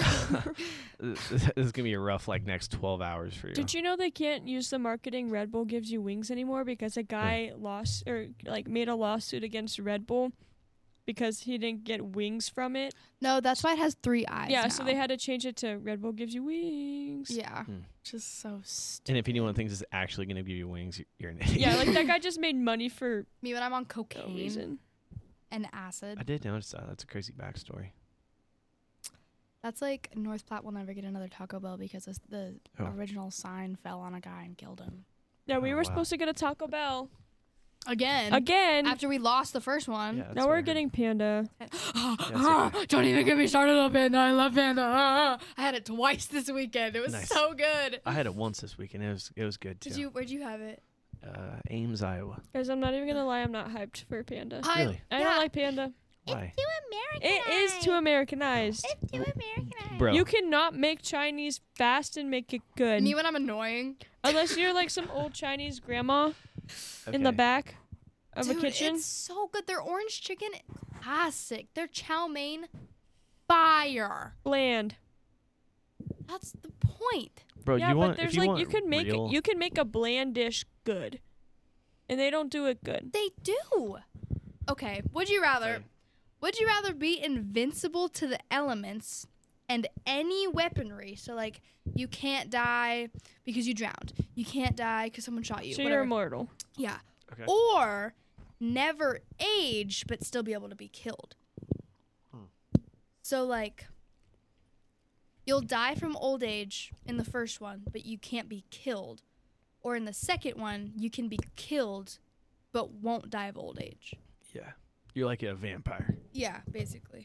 This is gonna be a rough like next 12 hours for you. Did you know they can't use the marketing Red Bull gives you wings anymore because a guy lost or like made a lawsuit against Red Bull because he didn't get wings from it. No, that's why it has 3 eyes. Yeah, so now. they had to change it to Red Bull gives you wings. Yeah. Hmm. Just so stupid. And if anyone thinks it's actually gonna give you wings, you're an idiot. Yeah, like that guy just made money for Me when I'm on no cocaine reason. and acid. I did notice that. That's a crazy backstory. That's like North Platte will never get another Taco Bell because the Oh. original sign fell on a guy and killed him. Yeah, we Oh, were wow. supposed to get a Taco Bell Again. again. After we lost the first one. Yeah, that's now what I we're heard. getting Panda. okay. Don't even get me started on Panda. I love Panda. I had it twice this weekend. It was Nice. so good. I had it once this weekend. It was good too. Where'd you have it? Ames, Iowa. Guys, I'm not even gonna lie, I'm not hyped for Panda. Really? I don't like Panda. Why? It is too Americanized. too Americanized. Bro. You cannot make Chinese fast and make it good. Me when I'm annoying. Unless you're like some old Chinese grandma in the Okay. back of Dude, a kitchen. it's so good. Their orange chicken, classic. Their chow mein, fire. Bland. That's the point. Bro, Yeah, you want but there's if you like want you can make real, it, you can make a bland dish good. And they don't do it good. They do. Okay, would you rather? Same. Would you rather be invincible to the elements and any weaponry? So like you can't die because you drowned. You can't die because someone shot you. So whatever. you're immortal. Yeah. Okay. Or never age but still be able to be killed. So like you'll die from old age in the first one, but you can't be killed. Or in the second one, you can be killed but won't die of old age. Yeah. You're like a vampire. Yeah, basically.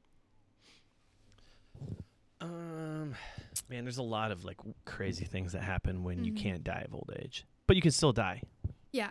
Man, there's a lot of like crazy things that happen when you Mhm. can't die of old age, but you can still die. Yeah.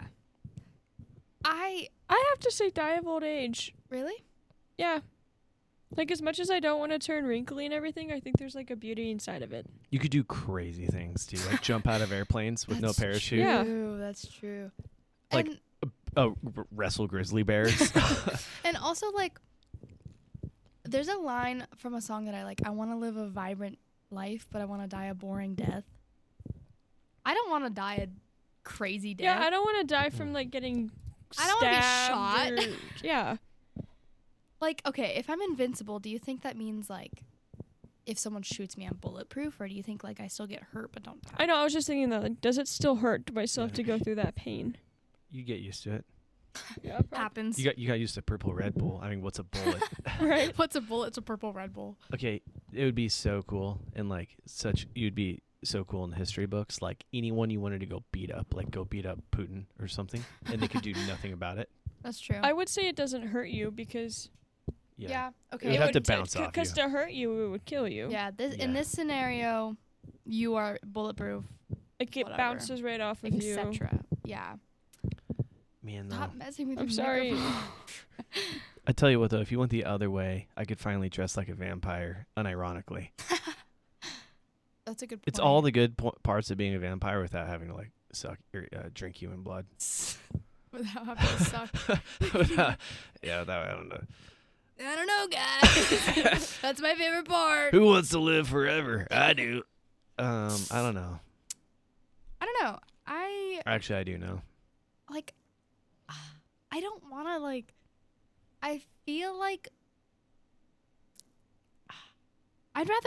I I have to say die of old age. really? Yeah. Like as much as I don't want to turn wrinkly and everything, I think there's like a beauty inside of it. You could do crazy things too, like jump out of airplanes with no That's parachute. Yeah. True, that's true. Like- and Wrestle grizzly bears. and also like there's a line from a song that I like. I want to live a vibrant life, but I want to die a boring death. I don't want to die a crazy death. Yeah, I don't want to die from like getting I don't wanna be stabbed shot. or- yeah. Like, okay, if I'm invincible, do you think that means like if someone shoots me, I'm bulletproof, or do you think like I still get hurt but don't die? I know, I was just thinking that like does it still hurt? Do I still have to go through that pain? You get used to it. Yeah, Happens. You got used to purple Red Bull. I mean, what's a bullet? right. What's a bullet? It's a purple Red Bull. Okay, it would be so cool and like you'd be so cool in the history books. Like anyone you wanted to go beat up, like go beat up Putin or something, and they could do nothing about it. That's true. I would say it doesn't hurt you because Yeah. It Okay. would have to bounce off you. Because to hurt you, it would kill you. Yeah. In Yeah. this scenario, you are bulletproof, Like it Whatever. bounces right off of you. etc. Yeah. Man, though. Stop messing with I'm your sorry. microphone. I tell you what, though, if you went the other way, I could finally dress like a vampire, unironically. That's a good point. It's all the good parts of being a vampire without having to like suck or drink human blood. without having to suck. Yeah, that I don't know. I don't know, guys. That's my favorite part. Who wants to live forever? I do. I don't know. I don't know. Actually, I do know. Like, I don't want to, like, I feel like I'd rather,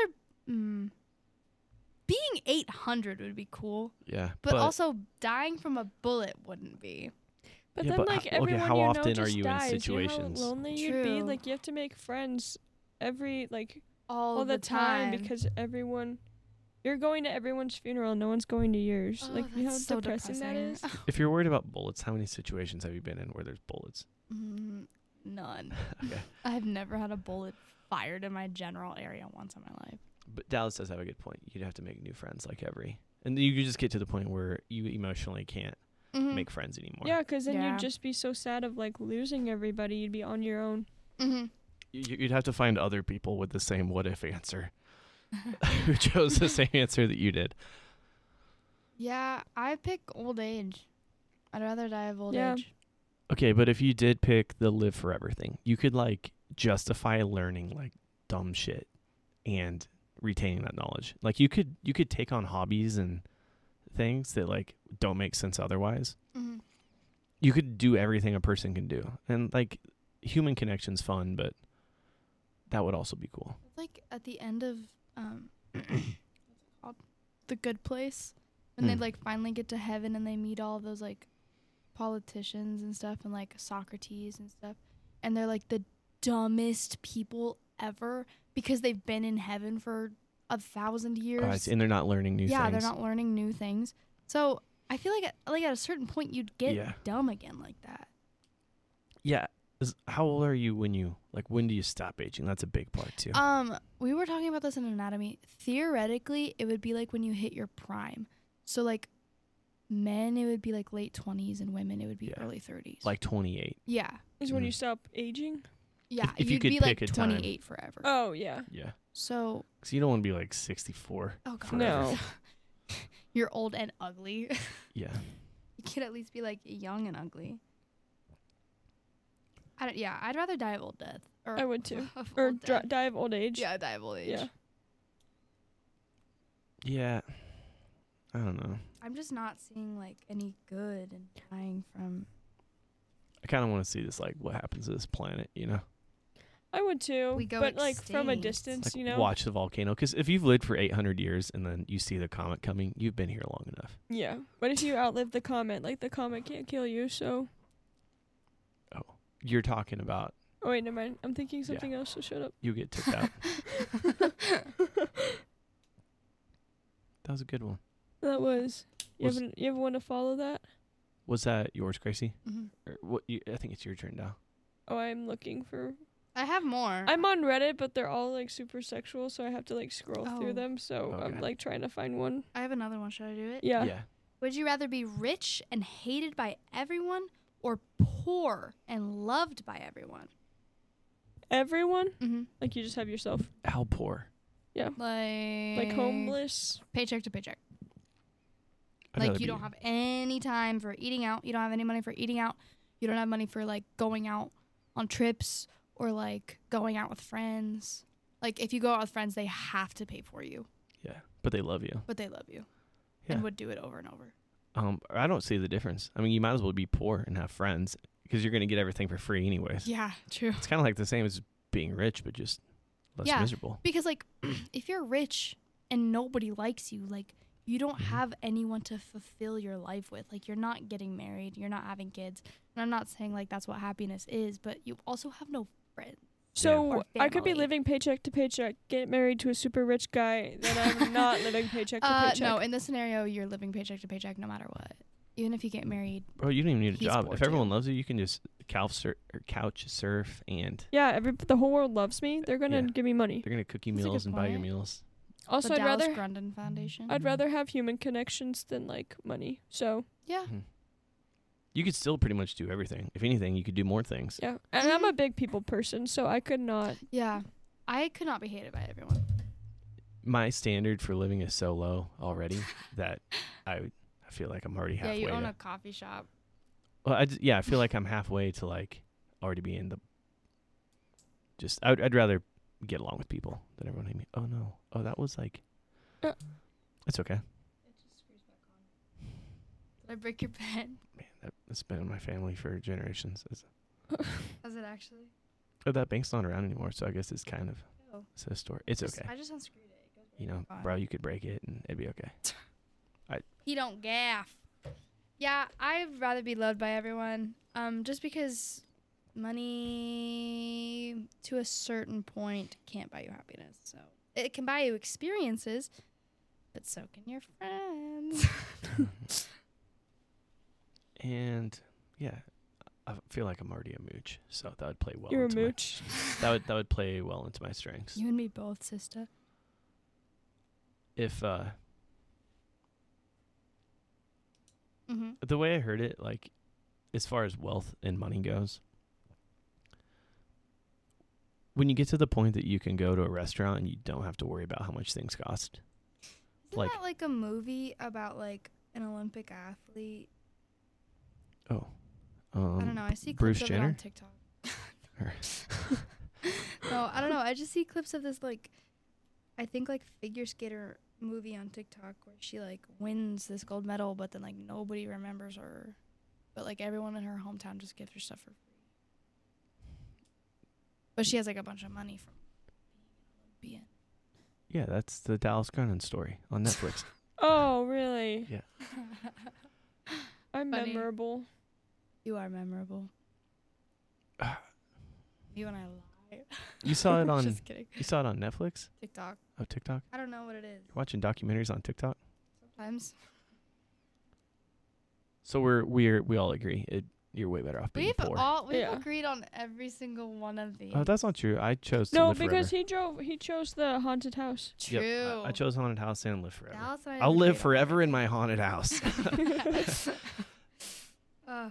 being 800 would be cool, Yeah, but also dying from a bullet wouldn't be. But Yeah, then but like ho- okay, everyone how you know often are just you in dies. situations? You know how lonely you'd be? True. Like you have to make friends every like All, all the time because everyone you're going to everyone's funeral and no one's going to yours. Oh, like you know how that's so depressing that is? if you're worried about bullets, how many situations have you been in where there's bullets? None. Okay. I've never had a bullet fired in my general area once in my life. But Dallas does have a good point. You'd have to make new friends and you could just get to the point where you emotionally can't Mm-hmm. make friends anymore. Yeah, because then Yeah. you'd just be so sad of like losing everybody. You'd be on your own. Mm-hmm. You'd have to find other people with the same what if answer who chose the same answer that you did. Yeah, I pick old age. I'd rather die of old Yeah. age. Okay, but if you did pick the live forever thing, you could like justify learning like dumb shit and retaining that knowledge. Like you could take on hobbies and things that like don't make sense otherwise. Mm-hmm. You could do everything a person can do. And like human connection's fun, but that would also be cool. It's like at the end of what's it called? The Good Place, when they Mm. like finally get to heaven and they meet all those like politicians and stuff and like Socrates and stuff, and they're like the dumbest people ever because they've been in heaven for 1,000 years. And they're not learning new yeah, things. they're not learning new things. So I feel like at a certain point you'd get Yeah. dumb again like that. Yeah. How old are you when do you stop aging? That's a big part too. We were talking about this in anatomy. Theoretically, it would be like when you hit your prime. So like men, it would be like late 20s, and women, it would be Yeah. early 30s. Like 28. yeah, Is when you Mm. stop aging. yeah. If you you'd could be like pick a time. 28 forever. Oh yeah. Yeah. So Cuz you don't want to be like 64. oh god, No. you're old and ugly. Yeah. You could at least be like young and ugly. I'd rather die of old death. Or I would too. of Or old death. die of old age. Yeah, die of old age. Yeah. Yeah. I don't know. I'm just not seeing like any good in dying from. I kind of want to see this like what happens to this planet, you know? I would too. We go but like from a extinct. distance, Like you know. watch the volcano cuz if you've lived for 800 years and then you see the comet coming, you've been here long enough. Yeah. But if you outlive the comet, like the comet can't kill you, so You're talking about oh wait, never mind. I'm thinking something else, so shut up. you get took out. That was a good one. That was Was- you ever want to follow that? Was that yours, Gracie? Mhm. Or what I think it's your turn now. Oh, I'm looking for I have more. I'm on Reddit, but they're all like super sexual, so I have to like scroll Oh. through them. So Okay. I'm like trying to find one. I have another one. Should I do it? Yeah. Would you rather be rich and hated by everyone, or poor and loved by everyone? Everyone? Mm-hmm. Like you just have yourself How poor? Like homeless. paycheck to paycheck. I'd Like rather you be- don't have any time for eating out. You don't have any money for eating out. You don't have money for like going out on trips or like going out with friends. Like if you go out with friends, they have to pay for you, Yeah, but they love you. but they love you Yeah. and would do it over and over. I don't see the difference. I mean, you might as well be poor and have friends because you're going to get everything for free anyways. Yeah, true. It's kind of like the same as being rich, but just less Yeah. miserable. Because like if you're rich and nobody likes you, like you don't Mhm. have anyone to fulfill your life with. Like you're not getting married, you're not having kids. And I'm not saying like that's what happiness is, but you also have no friends. So Or I could be family. living paycheck to paycheck, get married to a super rich guy, then I'm not living paycheck to paycheck. No, in this scenario you're living paycheck to paycheck no matter what. Even if you get married. Bro, you don't even need a He's job. poor If everyone too. loves you, you can just couch surf, and Yeah, the whole world loves me. They're gonna Yeah. give me money. they're gonna cook you That's a good meals and buy your point. meals. Also, the I'd Dallas rather Grundon Foundation. I'd rather have human connections than like money. So Yeah. You could still pretty much do everything. If anything, you could do more things. yeah, and I'm a big people person, so I could not. Yeah. I could not be hated by everyone. My standard for living is so low already that I feel like I'm already Yeah, halfway. you own to, a coffee shop. well, I feel like I'm halfway to like already be in the. Just I'd rather get along with people than everyone hate me. Oh no! Oh, that was like. Uh. It's okay, Did I break your pen? man. That's been in my family for generations. Is it actually? Oh, that bank's not around anymore, so I guess it's kind of Oh. it's a story. It's okay. I just unscrewed it. It goes You know, fine. bro, you could break it and it'd be okay. He don't gaff. Yeah, I'd rather be loved by everyone. Just because money to a certain point can't buy you happiness. So it can buy you experiences, but so can your friends. And yeah, I feel like I'm already a mooch, so that would play well. You're a into mooch. that would play well into my strengths. You and me both, sister. if Mm-hmm. the way I heard it, like as far as wealth and money goes, when you get to the point that you can go to a restaurant and you don't have to worry about how much things cost. Isn't Like- that like a movie about like an Olympic athlete? Oh, I don't know. I see Bruce clips of it on Jenner? TikTok. Or- No, I don't know. I just see clips of this like, I think like figure skater movie on TikTok where she like wins this gold medal, but then like nobody remembers her, but like everyone in her hometown just gives her stuff for free. But she has like a bunch of money from being an Yeah, that's the Dallas Gunn story on Netflix. Oh, really? Yeah. I'm Funny. memorable. You are memorable. You and I lie. You saw it on Just kidding. you saw it on Netflix? TikTok. Oh, TikTok. I don't know what it is. You're watching documentaries on TikTok? Sometimes So we all agree you're way better off being we've poor. Yeah. agreed on every single one of these. Oh, that's not true. I chose to No, live because forever. he chose the haunted house. True. Yep, I chose haunted house and live forever. Dallas and I I'll live agreed on forever in everything. my haunted house. Uh,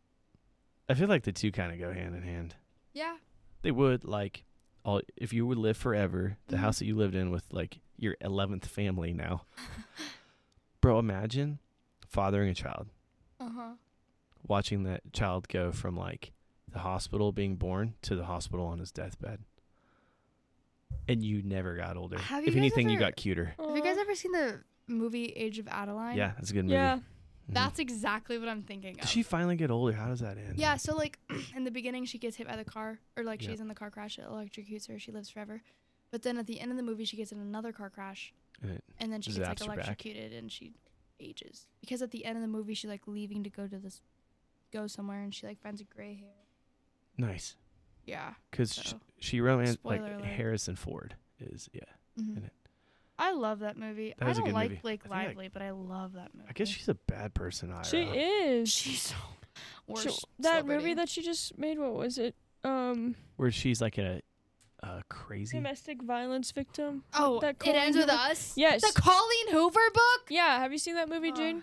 I feel like the two kind of go hand in hand. yeah. They would like if you would live forever, the Mhm. house that you lived in with like your 11th family now. Bro, imagine fathering a child, Uh-huh. watching that child go from like the hospital being born to the hospital on his deathbed. And you never got older. Have you If guys anything, you ever- got cuter. Have you guys ever seen the movie Age of Adeline? Yeah, that's a good movie. Yeah. Mhm. That's exactly what I'm thinking Does of. she finally get older? How does that end? Yeah, so like in the beginning she gets hit by the car, or like Yep. she's in the car crash, it electrocutes her, she lives forever. But then at the end of the movie she gets in another car crash, And it- and then she gets like Zaps her back. electrocuted and she ages. Because at the end of the movie she's like leaving to go somewhere, and she like finds a gray hair. nice. Yeah. Because So, she romanced like spoiler alert. Harrison Ford is, yeah. mhm. in it. I love that movie. That I is a don't good like movie. Blake I think, like- Lively, but I love that movie. I guess she's a bad person, IRL. She is. She's so worst So, that celebrity. movie that she just made, what was it? Where she's like a crazy. Domestic violence victim. Oh, that It Colleen Ends With Hoover- Us? Yes. The Colleen Hoover book? Yeah, have you seen that movie, Jane?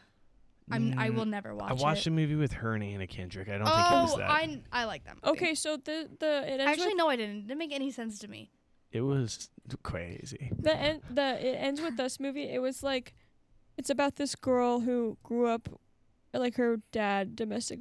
I will Mm, never watch I it. watched a movie with her and Anna Kendrick. I don't think it was Oh, that. I like that movie. Okay, so the it ends Actually, with no, I didn't. It didn't make any sense to me. It was crazy. the it ends with us movie. It was like, it's about this girl who grew up, like her dad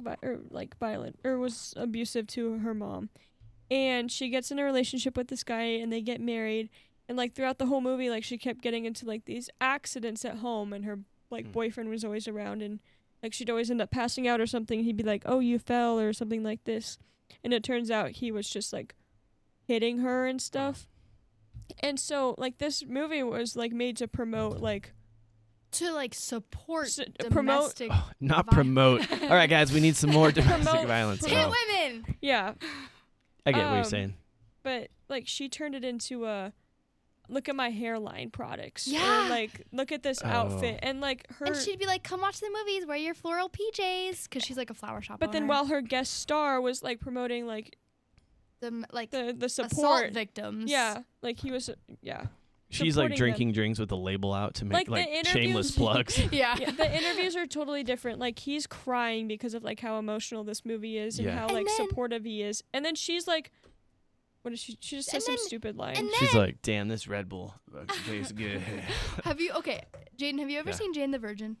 violent or was abusive to her mom, and she gets in a relationship with this guy and they get married, and like throughout the whole movie, like she kept getting into like these accidents at home, and her like Mm. boyfriend was always around, and like she'd always end up passing out or something. He'd be like, "Oh, you fell," or something like this, and it turns out he was just like hitting her and stuff. And so like this movie was like made to promote like To like support promote domestic. Oh, not vi- promote. All right, guys, we need some more domestic Promote- violence. Hit Oh, women. yeah, I get what you're um, saying. but like she turned it into a look at my hairline products. Yeah. Or, like look at this Oh. outfit and like her. And she'd be like, "Come watch the movies. Wear your floral PJs," because she's like a flower shop. but then owner. while her guest star was like promoting like like the assault support. victims. Yeah, like he was. Yeah. She's like supporting drinking drinks with the label out to make Like, the like shameless interviews- plugs. Yeah. Yeah, the interviews are totally different. Like he's crying because of like how emotional this movie is and Yeah. how And like then- supportive he is. And then she's like, what is she? She just And says some then- stupid line. and She's then- like, damn, this Red Bull tastes good. Have you? Okay, Jaden. Have you ever Yeah. seen Jane the Virgin?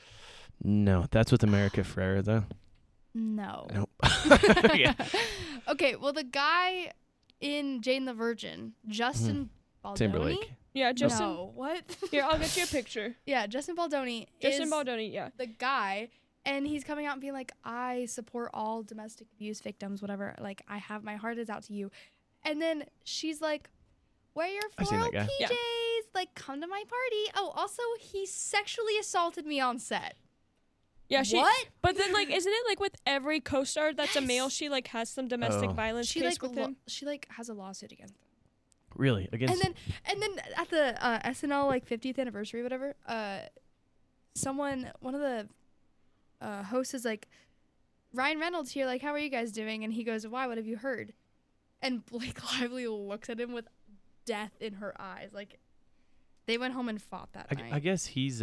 No, that's with America Ferrera though. No. Nope. Yeah. Okay. Well, the guy in Jane the Virgin, Justin Baldoni. Timberlake. Yeah, Justin. No. What? Here, I'll get you a picture. Yeah, Justin Baldoni. Justin is Baldoni. Yeah. the guy, and he's coming out and being like, "I support all domestic abuse victims, whatever. Like, I have my heart is out to you." And then she's like, "Wear your I've seen floral that PJs. guy. Yeah. Like, come to my party." Oh, also, he sexually assaulted me on set. Yeah. She. What? But then like, isn't it like with every co-star that's a male, Yes. she like has some domestic Oh. violence She case like with him? she like has a lawsuit against him. Really? Against And then at the SNL like 50th anniversary, whatever, one of the hosts is like, "Ryan Reynolds here, like, how are you guys doing?" And he goes, "Why? What have you heard?" And Blake Lively looks at him with death in her eyes, like, They went home and fought that night. I guess he's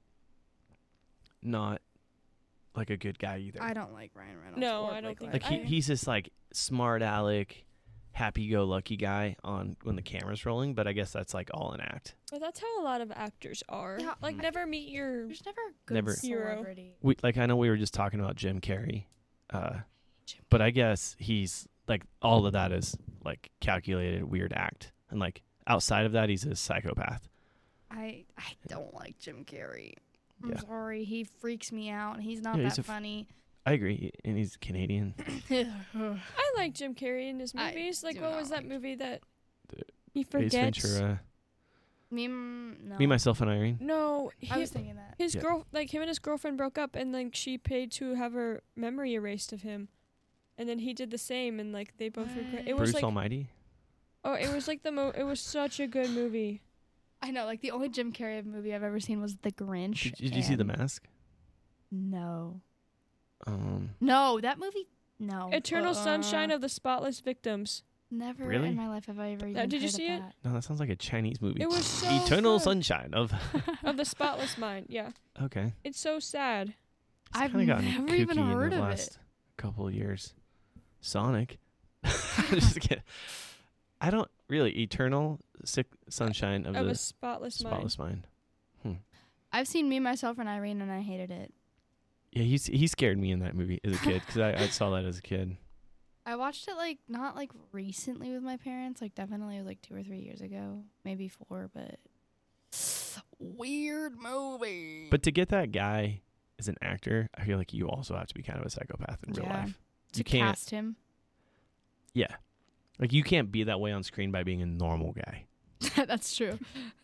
not like a good guy either. I don't like Ryan Reynolds. No, or I don't Blake think- Like Lively. he's this like smart aleck, happy-go-lucky guy on when the camera's rolling, but I guess that's like all an act. But that's how a lot of actors are. Yeah, Like, I- never meet your. There's never a good Never. Hero. celebrity. I know we were just talking about Jim Carrey, but I guess he's like all of that is like calculated weird act, and like outside of that, he's a psychopath. I don't like Jim Carrey. I'm Yeah. sorry. He freaks me out. He's not Yeah, he's that a funny. I agree, and he's Canadian. I like Jim Carrey in his I movies. Like, do what not was that like movie that The he Ace forgets? Ventura, No. Me, Myself, and Irene. No, I was thinking that. his Yeah. him and his girlfriend broke up, and like she paid to have her memory erased of him, and then he did the same, and like they both regret. It was Bruce like Almighty. it was like it was such a good movie. I know. Like the only Jim Carrey movie I've ever seen was The Grinch. Did you see The and- Mask? No. Um, No, that movie. No. Eternal Sunshine of the Spotless Victims. Never Really? in my life have I ever even did you heard see of it? that. no, that sounds like a Chinese movie. It was so Eternal good. Sunshine of. Of the Spotless Mind. Yeah, Okay. it's so sad. It's I've kinda gotten never even kooky heard in the of last it. couple of years. Sonic. Just kidding. I don't really Eternal Sunshine of Of the a Spotless Mind. Spotless Mind. I've seen Me, Myself, and Irene, and I hated it. Yeah, he scared me in that movie as a kid because I saw that as a kid. I watched it like not like recently with my parents, like definitely like 2 or 3 years ago, maybe 4, but weird movie. But to get that guy as an actor, I feel like you also have to be kind of a psychopath in real Yeah. life. to You can't. cast him, Yeah, like you can't be that way on screen by being a normal guy. that's true.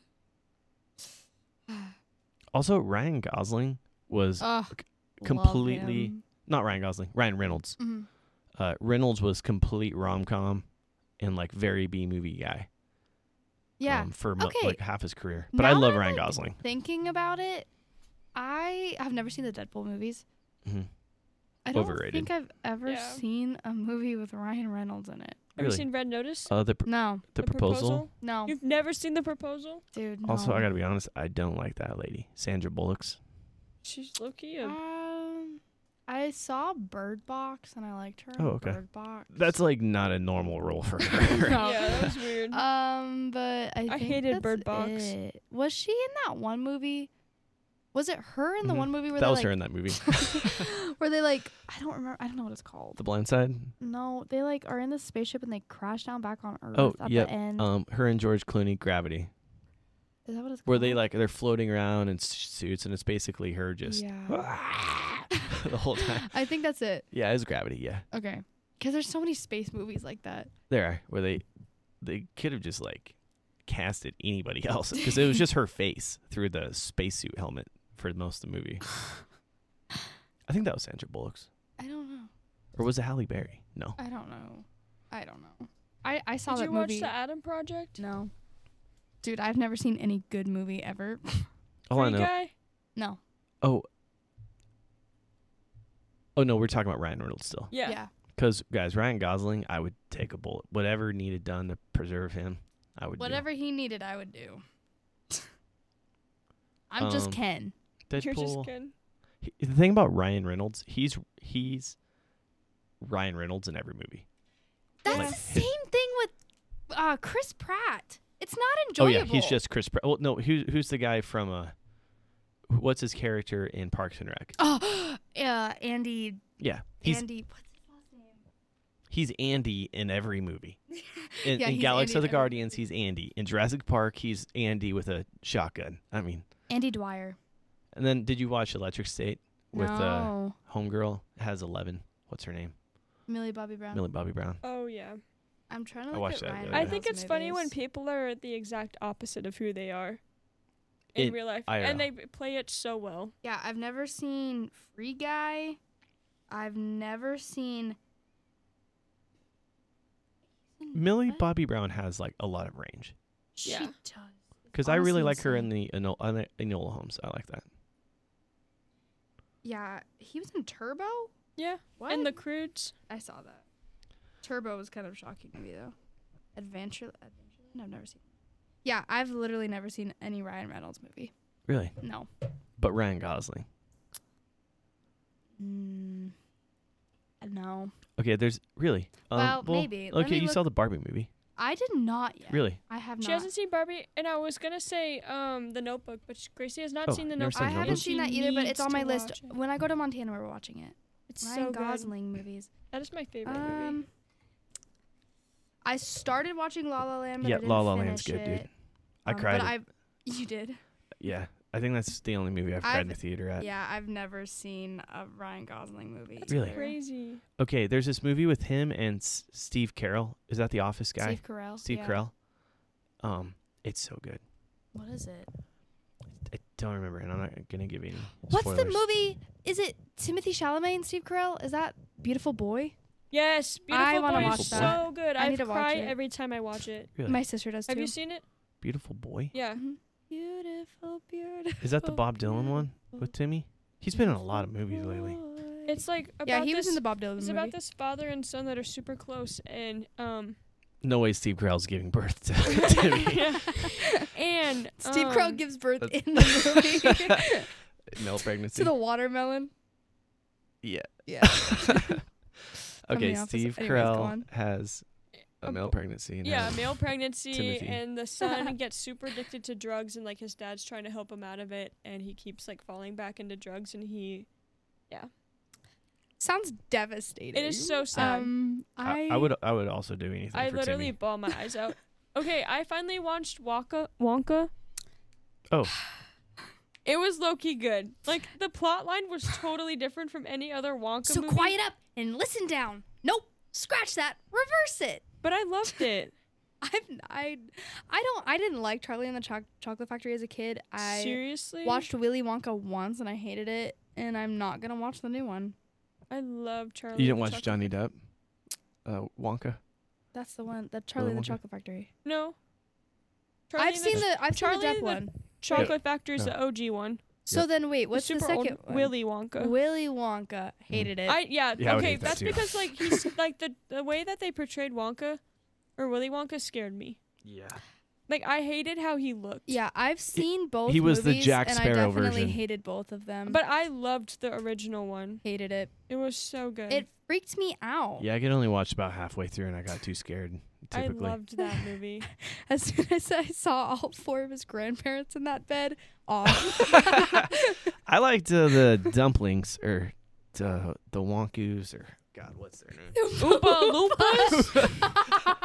Also, Ryan Gosling was Oh, completely not Ryan Gosling, Ryan Reynolds. Mhm. Reynolds was complete rom com and like very B movie guy. Yeah. For Okay. like half his career. But I Now love that Ryan I'm Gosling. Thinking about it, I have never seen the Deadpool movies. hmm I don't Overrated. think I've ever Yeah. seen a movie with Ryan Reynolds in it. Have Really? you seen Red Notice? No, The proposal. no, You've never seen The Proposal? dude. No. Also, I gotta be honest, I don't like that lady, Sandra Bullock's. She's low-key I saw Bird Box and I liked her. Oh, in okay. Bird Box. That's like not a normal role for her. No. Yeah, that was weird. But I think hated that's Bird Box. it. Was she in that one movie? Was it her in the Mhm. one movie where That they was like, her in that movie. where they like I don't remember. I don't know what it's called. The Blind Side. No, they like are in the spaceship and they crash down back on Earth Oh, at yep. the end. Her and George Clooney, Gravity, Is that what it's called? where they like they're floating around in suits, and it's basically her just Yeah. the whole time. I think that's it. Yeah, it's Gravity. Yeah, Okay. Because there's so many space movies like that. there are where they could have just like casted anybody else because it was just her face through the spacesuit helmet for most of the movie. I think that was Sandra Bullock's, I don't know. or was it Halle Berry? No. I don't know. I saw Did that you movie. watch The Adam Project? No. Dude, I've never seen any good movie ever. All I Free know. Guy? No. Oh no, we're talking about Ryan Reynolds still. Yeah. Because guys, Ryan Gosling, I would take a bullet. Whatever needed done to preserve him, I would. Whatever he needed, I would do. I'm just Um, Ken. do. You're just Deadpool. kidding. The thing about Ryan Reynolds, he's Ryan Reynolds in every movie. That's like the his- same thing with Chris Pratt. It's not Oh enjoyable. yeah, he's just Chris Pratt. Well, no, who's the guy from what's his character in Parks and Rec? Oh, Andy. Yeah, he's Andy. What's his last name? he's Andy in every movie. In, Yeah, in he's Galaxy Andy of the in every Guardians, he's Andy. In Jurassic Park, he's Andy with a shotgun. I mean, Andy Dwyer. and then did you watch Electric State with No. Homegirl? Has 11. What's her name? Millie Bobby Brown. Millie Bobby Brown. Oh, yeah. I'm trying to I look watched at that Ryan the other I day. think Reynolds it's funny when movies. people are the exact opposite of who they are in It- real life. IRL. And they play it so well. Yeah, I've never seen Free Guy. I've never seen. Millie What? Bobby Brown has like a lot of range She Yeah. does. because I really Honestly like her insane. in the Enola Holmes. I like that. Yeah, he was in Turbo. Yeah. What? And the Croods. I saw that. Turbo was kind of shocking to me though. Adventureland. I've never seen. Yeah, I've literally never seen any Ryan Reynolds movie. Really? No. But Ryan Gosling. No. Okay, there's really. Well, maybe. Let Okay, me you look- saw the Barbie movie. I did not yet. Really? I have She not. hasn't seen Barbie, and I was gonna say The Notebook, but Gracie has not Oh, seen The you never Notebook. seen I The haven't Notebook? seen that She either, but needs it's on my to list. watch it. When I go to Montana, we're watching it. It's Ryan so good. Gosling movies. That is my favorite movie. I started watching La La Land, but Yeah, I didn't La La Land's finish good, dude. it. I cried. But you did? Yeah, I think that's the only movie I've cried in the theater at. Yeah, I've never seen a Ryan Gosling movie. That's Really? crazy. Okay, there's this movie with him and Steve Carell. Is that the Office guy? Steve Carell. Steve yeah. Carell. It's so good. What is it? I don't remember, and I'm not gonna give any. What's the spoilers. movie? Is it Timothy Chalamet and Steve Carell? Is that Beautiful Boy? Yes, Beautiful I wanna Boy watch is that. so good. I I need to watch cry it. every time I watch it. Really? My sister does Have too. you seen it? Beautiful Boy. Yeah. Mhm. Beautiful, beautiful. Is that the Bob Dylan one with Timmy? He's been in a lot of movies lately. It's like about Yeah, he was this, in the Bob Dylan It's movie. about this father and son that are super close, and No way Steve Carell's giving birth to Timmy. yeah. And Steve Carell gives birth that's- in the movie Male pregnancy. to the watermelon. Yeah. Yeah. Okay, the Office. Steve Anyways, go Carell on. has a A male bo- pregnancy. And yeah, has- male pregnancy, Timothy. and the son gets super addicted to drugs, and like his dad's trying to help him out of it, and he keeps like falling back into drugs, and Sounds devastating. it is so sad. I would also do anything I for literally Timmy. bawl my eyes out. Okay, I finally watched Wonka. Oh. It was low-key good. Like, the plot line was totally different from any other Wonka So movie. quiet up and listen down. Nope. Scratch that. Reverse it. But I loved it. I didn't like Charlie and the Chocolate Factory as a kid. I Seriously? watched Willy Wonka once and I hated it, and I'm not gonna watch the new one. I love Charlie. You didn't and the watch Chocolate Johnny Factory. Depp? Wonka? That's the one. That Charlie and the Wonka? Chocolate Factory. No. I've seen the Charlie Depp and the one. Chocolate Factory's No. the OG one. So Yep. then wait, what's the super second old one? Willy Wonka. Willy Wonka. Hated it. Yeah, I would Okay, hate that that's too. because like he's like the way that they portrayed Wonka or Willy Wonka scared me. Yeah. Like I hated how he looked. Yeah, I've seen both he was the movies, Jack and I Sparrow definitely version. hated both of them. But I loved the original one. hated it. It was so good. It freaked me out. Yeah, I could only watch about halfway through, and I got too scared. Typically. I loved that movie. As soon as I saw all four of his grandparents in that bed, off. I liked the dumplings, or the Wonkus, or God, what's their name? Oompa Loompas.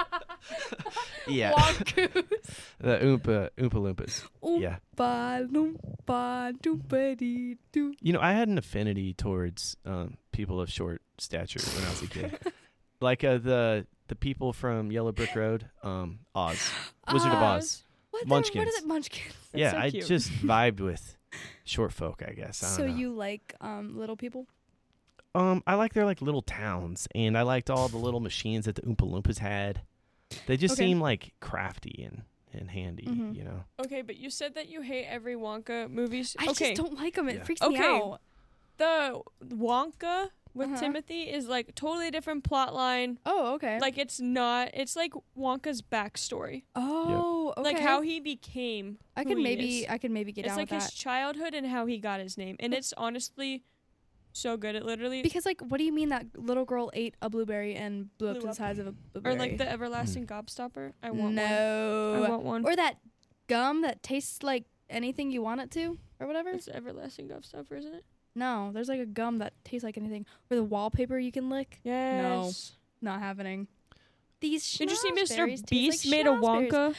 Yeah, Wonkus. the Oompa Loompas. Yeah. Oompa Loompa Doompa-dee-doo. You know, I had an affinity towards people of short stature when I was a kid. Like the people from Yellow Brick Road, Oz, Wizard of Oz. What is Munchkins. it? Munchkins. That's Yeah, so I cute. just vibed with short folk, I guess. I So don't know. you like little people? I like their like little towns, and I liked all the little machines that the Oompa Loompas had. They just Okay. seem like crafty and handy, Mhm. you know. Okay, but you said that you hate every Wonka movies. I okay, just don't like them. It Yeah. freaks me Okay. out. the Wonka with Uh-huh. Timothy is like totally different plot line. Oh, okay. Like it's not. It's like Wonka's backstory, oh, okay. like how he became. I who could he maybe is. get It's down like with his that. childhood and how he got his name, and it's honestly so good. It literally Because like, what do you mean that little girl ate a blueberry and blew up Blew to the up. size of a or blueberry? like the everlasting gobstopper. I want one. no. I want one. Or that gum that tastes like anything you want it to, or whatever. It's everlasting gobstopper, isn't it? No, there's like a gum that tastes like anything. Or the wallpaper you can lick. Yes. Not happening. These Did you see Mr. schnozberries taste Beast like made a schnozberries. Wonka?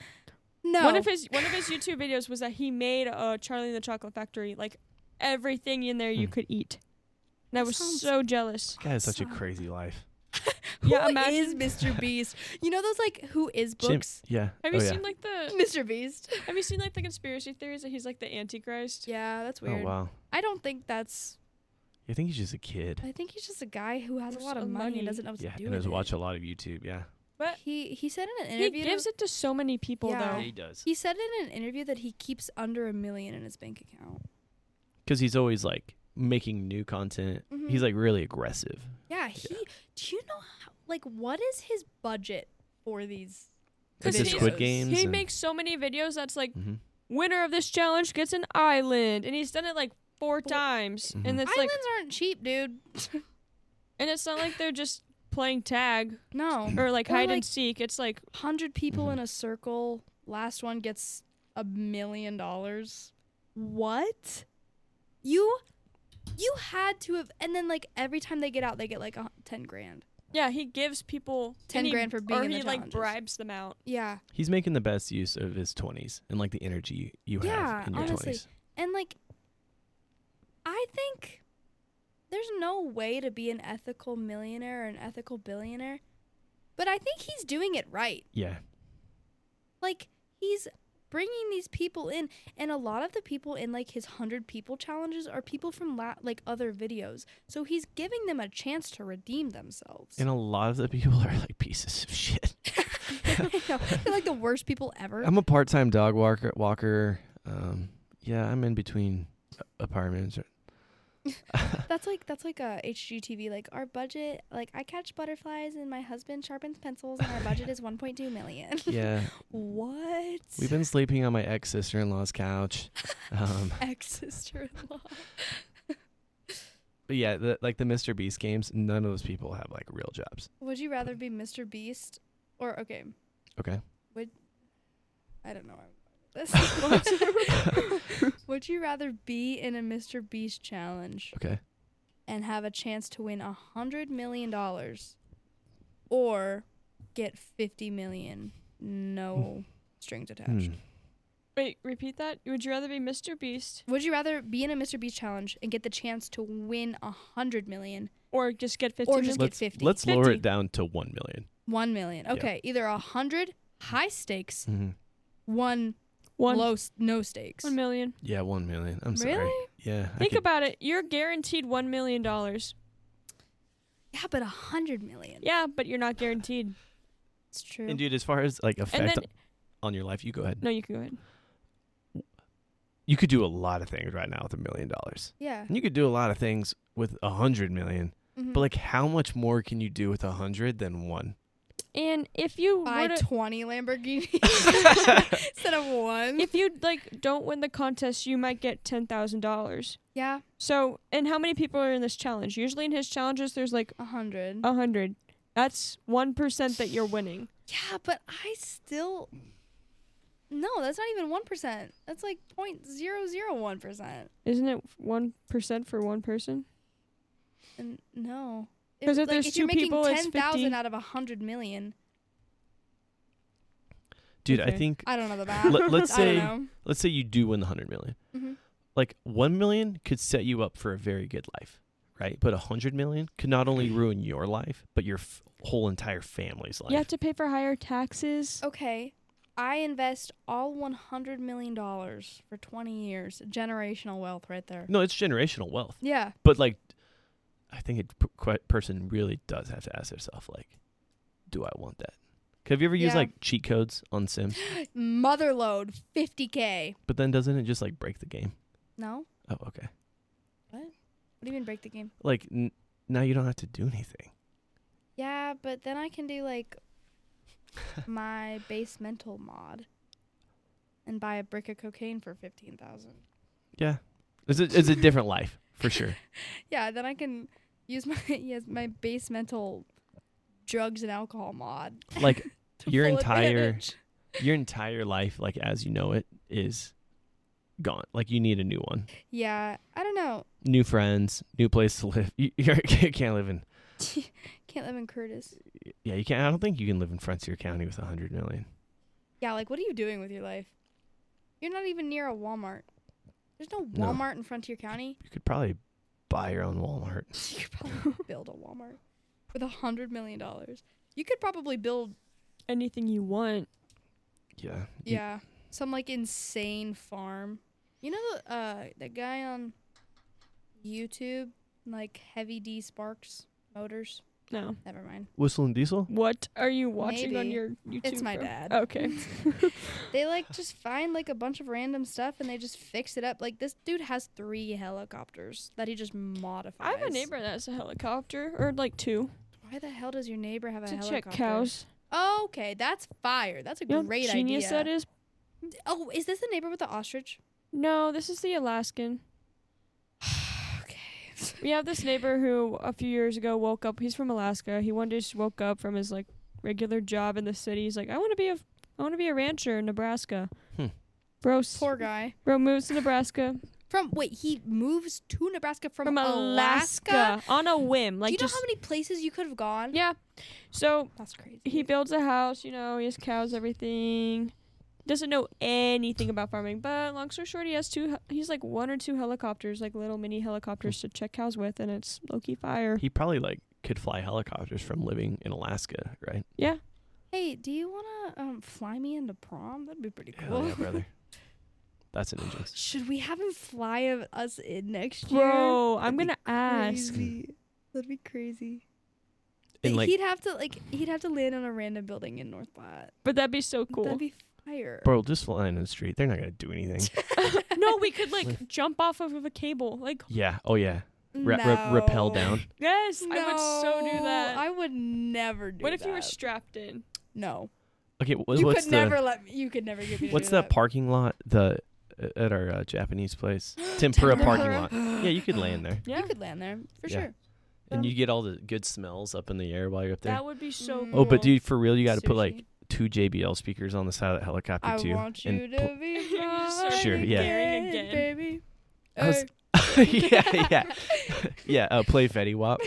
No. One of his YouTube videos was that he made a Charlie and the Chocolate Factory, like everything in there you Hmm. could eat. And I That was sounds- so jealous. Guy has such a Son. crazy life. Who Yeah, is imagine- Mr. Beast? You know those like Who Is Jim, books? yeah. Have you Oh, yeah. seen like the Mr. Beast. Have you seen like the conspiracy theories that he's like the Antichrist? Yeah, that's Oh weird. wow. I don't think that's. I think he's just a kid. I think he's just a guy who has a With lot of some money money. and doesn't know what Yeah, to do and with has it. watched a lot of YouTube. Yeah. But He said in an he interview. gives it to so many people Yeah. though. he does. He said in an interview that he keeps under $1 million in his bank account. Because he's always like making new content. Mhm. He's like really aggressive. Yeah, he. Do you know how? Like, what is his budget for these Like the he- Squid Games. He and- makes so many videos that's like, Mhm. winner of this challenge gets an island, and he's done it like 4 times, Mhm. and it's Islands like, aren't cheap, dude. and it's not like they're just playing tag No. or like Or, hide like, and seek. It's like 100 people Mhm. in a circle. Last one gets $1 million. What? You had to have, and then like every time they get out, they get like 10 grand. yeah, he gives people 10 and he- grand for being or in he the like challenges. bribes them out. Yeah. He's making the best use of his 20s and like the energy you Yeah, have in your honestly. 20s. And like, I think there's no way to be an ethical millionaire or an ethical billionaire, but I think he's doing it right. Yeah. Like, he's bringing these people in, and a lot of the people in like his 100 people challenges are people from like other videos, so he's giving them a chance to redeem themselves. And a lot of the people are like pieces of shit. I know. They're like the worst people ever. I'm a part-time dog walker. Yeah, I'm in between apartments. That's like a HGTV. Like, our budget, like, I catch butterflies and my husband sharpens pencils, and our budget is 1.2 million. Yeah. What? We've been sleeping on my ex-sister-in-law's couch. Ex-sister-in-law. But yeah, the Mr. Beast games, none of those people have like real jobs. Would you rather be Mr. Beast or, okay, Okay. I don't know where I'm going with this. Would you rather be in a Mr. Beast challenge Okay. and have a chance to win $100 million, or get $50 million, no strings attached? Wait, repeat that. Would you rather be Mr. Beast Would you rather be in a Mr. Beast challenge and get the chance to win $100 million, or just get 50 or million? just get 50? Let's lower 50. it down to 1 million. 1 million. Yeah. Okay, either 100 high stakes, Mm-hmm. one no stakes. 1 million. Yeah, 1 million. I'm sorry. Really? Yeah. Think about it. You're guaranteed $1 million. Yeah, but 100 million. Yeah, but you're not guaranteed. It's true. And dude, as far as like And effect then, on your life, you go ahead. no, you can go ahead. You could do a lot of things right now with $1 million. Yeah. And you could do a lot of things with 100 million. Mhm. But like, how much more can you do with 100 than 1? And if you buy would've- 20 Lamborghinis instead of one. if you like don't win the contest, you might get $10,000. Yeah, So, and how many people are in this challenge? Usually in his challenges, there's like 100. 100. That's 1% that you're winning. Yeah, but I still. No, that's not even 1%. That's like 0.001%. Isn't it 1% for one person? And no. 'Cause if there's if you're two making people, it's 10,000 50. out of 100 million. Dude, I Okay. think I don't know the math. let's I say don't let's say you do win the 100 million. know. Like 1 million could set you up for a very good life, right? But 100 million could not only ruin your life, but your whole entire family's life. You have to pay for higher taxes. Okay. I invest all $100 million for 20 years. Generational wealth right there. No, it's generational wealth. Yeah. But like, I think a person really does have to ask themselves, like, do I want that? Have you ever used Yeah. like cheat codes on Sims? Motherload, 50K. But then doesn't it just like break the game? No? Oh, okay. What do you mean break the game? Like now you don't have to do anything. Yeah, but then I can do like my base mental mod and buy a brick of cocaine for 15,000. Yeah, it's a different life for sure. Yeah, then I can use my base mental drugs and alcohol mod. Like to your full entire advantage. your entire life, like as you know it, is gone. Like you need a new one. Yeah, I don't know. New friends, new place to live. You can't live in. Can't live in Curtis. Yeah, you can't. I don't think you can live in Frontier County with 100 million. Yeah, like what are you doing with your life? You're not even near a Walmart. There's no No. Walmart in Frontier County. You could probably buy your own Walmart. You could probably build a Walmart with $100 million. You could probably build, Anything you want. Yeah. yeah, some like insane farm. You know the guy on YouTube, like Heavy D Sparks Motors. No. Never mind. Whistle and Diesel? What are you watching on Maybe. your YouTube? It's my bro? dad. Okay. They like just find like a bunch of random stuff and they just fix it up. Like this dude has 3 helicopters that he just modifies. I have a neighbor that has a helicopter, or like 2, Why the hell does your neighbor have a to helicopter? check cows. Okay, that's fire. That's a You know how great genius idea. that is? Oh, is this the neighbor with the ostrich? No, this is the Alaskan. Okay. We have this neighbor who a few years ago woke up. He's from Alaska. He one day just woke up from his like regular job in the city. He's like, I want to be a rancher in Nebraska. Bro, Poor guy. bro moves to Nebraska He moves to Nebraska from Alaska on a whim. Like Do you know just how many places you could have gone? yeah. So That's crazy. he builds a house. You know, he has cows, everything. Doesn't know anything about farming, but long story short, he's like 1 or 2 helicopters, like little mini helicopters to check cows with, and it's low-key fire. He probably like could fly helicopters from living in Alaska, right? Yeah. Hey, do you want to fly me into prom? That'd be pretty cool. Hell yeah, brother. That's an interest. Should we have him fly us in next year? Bro, I'm That'd gonna be ask. crazy. That'd be crazy. And like, he'd have to land on a random building in North Platte. But that'd be so cool. That'd be fire. bro, just flying in the street. They're not gonna do anything. No, we could like jump off of a cable. Like, Yeah. Oh yeah. Rappel down. yes, I would so do No, that. I would never do that. What if you were strapped in? No. Okay. You What's could the never let me. You could never get me to what's do the that. parking lot at our Japanese place? Tempura parking lot. Yeah, you could land there, Yeah, You could land there for Yeah. sure. and you get all the good smells up in the air while you're up there. that would be so Mm. cool. Oh, but dude, for real, you got to put like Sushi. 2 JBL speakers on the side of that helicopter I too. want you and to be mine Sure, yeah. Again. baby. I was- yeah. Play Fetty Wap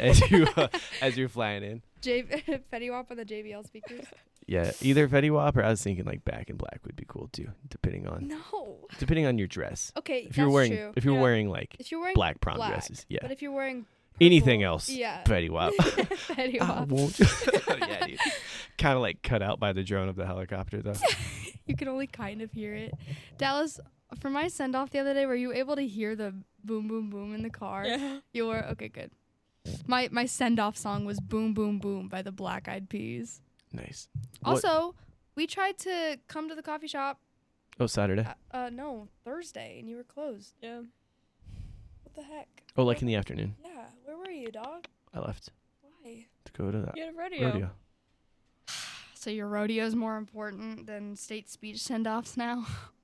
as you're flying in. Fetty Wap on the JBL speakers. Yeah, either Fetty Wap or I was thinking like Back in Black would be cool too, depending on No. your dress. Okay, If you're that's wearing true. if you're Yeah. wearing like If you're wearing black prom black, dresses, yeah. But if you're wearing Anything purple- else, yeah. Fetty Wap. Fetty I Wap. won't. Yeah, dude. Kind of like cut out by the drone of the helicopter though. You can only kind of hear it. Dallas, for my send off the other day, were you able to hear the boom boom boom in the car? Yeah. You were? Okay, good. My send off song was Boom Boom Boom by the Black Eyed Peas. Nice. What- Also, we tried to come to the coffee shop Oh, Saturday. no, Thursday, and you were closed. Yeah. What the heck? Oh, like in the afternoon. Yeah, where were you, dog? I left Why? to go to that You had a rodeo. rodeo. So your rodeo's more important than state speech send-offs now?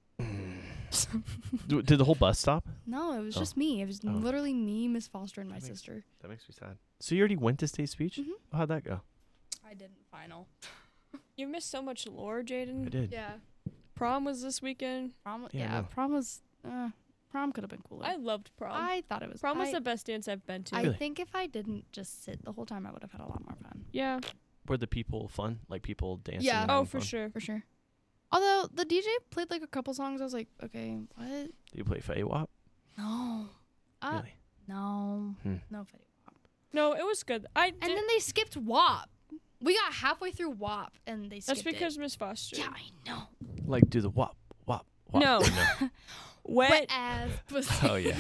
Did the whole bus stop? No, it was Oh. just me. It was Oh. literally me, Miss Foster, and my That makes- sister. That makes me sad. So you already went to state speech? Mhm. How'd that go? I didn't final. You missed so much lore, I Jaden. did. Yeah. Prom was this weekend. Prom, Yeah, yeah, no. prom was. Prom could have been cooler. I loved prom. I thought it was. Prom was I, the best dance I've been to. I Really? think if I didn't just sit the whole time, I would have had a lot more fun. Yeah. Were the people fun? Like people dancing? Yeah. and Oh, having for fun? sure. For sure. Although the DJ played like a couple songs, I was like, okay, what? Did you play Fetty Wap? No. Really? No. Hmm. No Fetty Wap. No, it was good. I did. And then they skipped WAP. We got halfway through WAP and they skipped That's because it. Miss Foster. Yeah, I know. Like do the wop wop wop? No. Or Wet. ass pussy. Oh, yeah.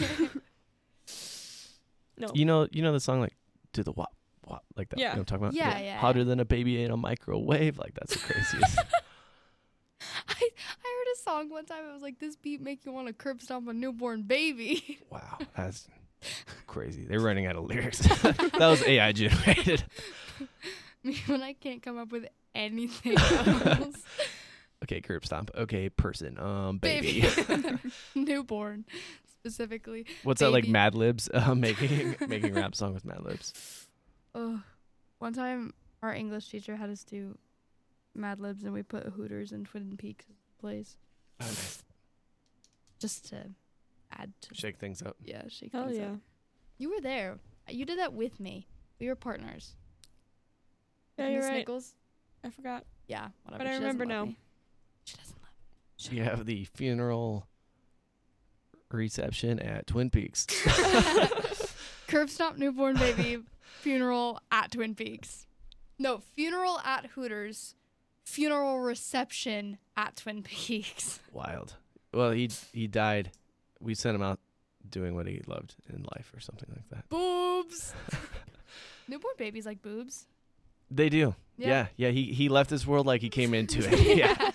No. You know the song like do the wop wop like that. Yeah. You know what I'm talking about? Yeah, yeah, Hotter yeah. than a baby in a microwave. Like that's the craziest. I heard a song one time. It was like, this beat make you want to curb stomp a newborn baby. Wow, that's crazy. They're running out of lyrics. That was AI generated. Me when I can't come up with anything else. Okay, curb stomp. Okay, person. Baby. Newborn, specifically. What's that like? Baby. Mad Libs making rap song with Mad Libs. One time, our English teacher had us do Mad Libs, and we put Hooters and Twin Peaks plays Oh, nice. just to add to. Shake things up. Yeah, shake Hell things yeah. up. You were there. You did that with me. We were partners. Yeah, With you're Miss right. Nichols. I forgot. Yeah, whatever. But I She doesn't remember love now. me. She doesn't love You have the funeral reception at Twin Peaks. me. Curb stomp newborn baby funeral at Twin Peaks. No, funeral at Hooters. Funeral reception at Twin Peaks. Wild. Well, he died. We sent him out doing what he loved in life or something like that. Boobs. Newborn babies like boobs. They do. Yeah. Yeah. He left this world like he came into it. Yeah.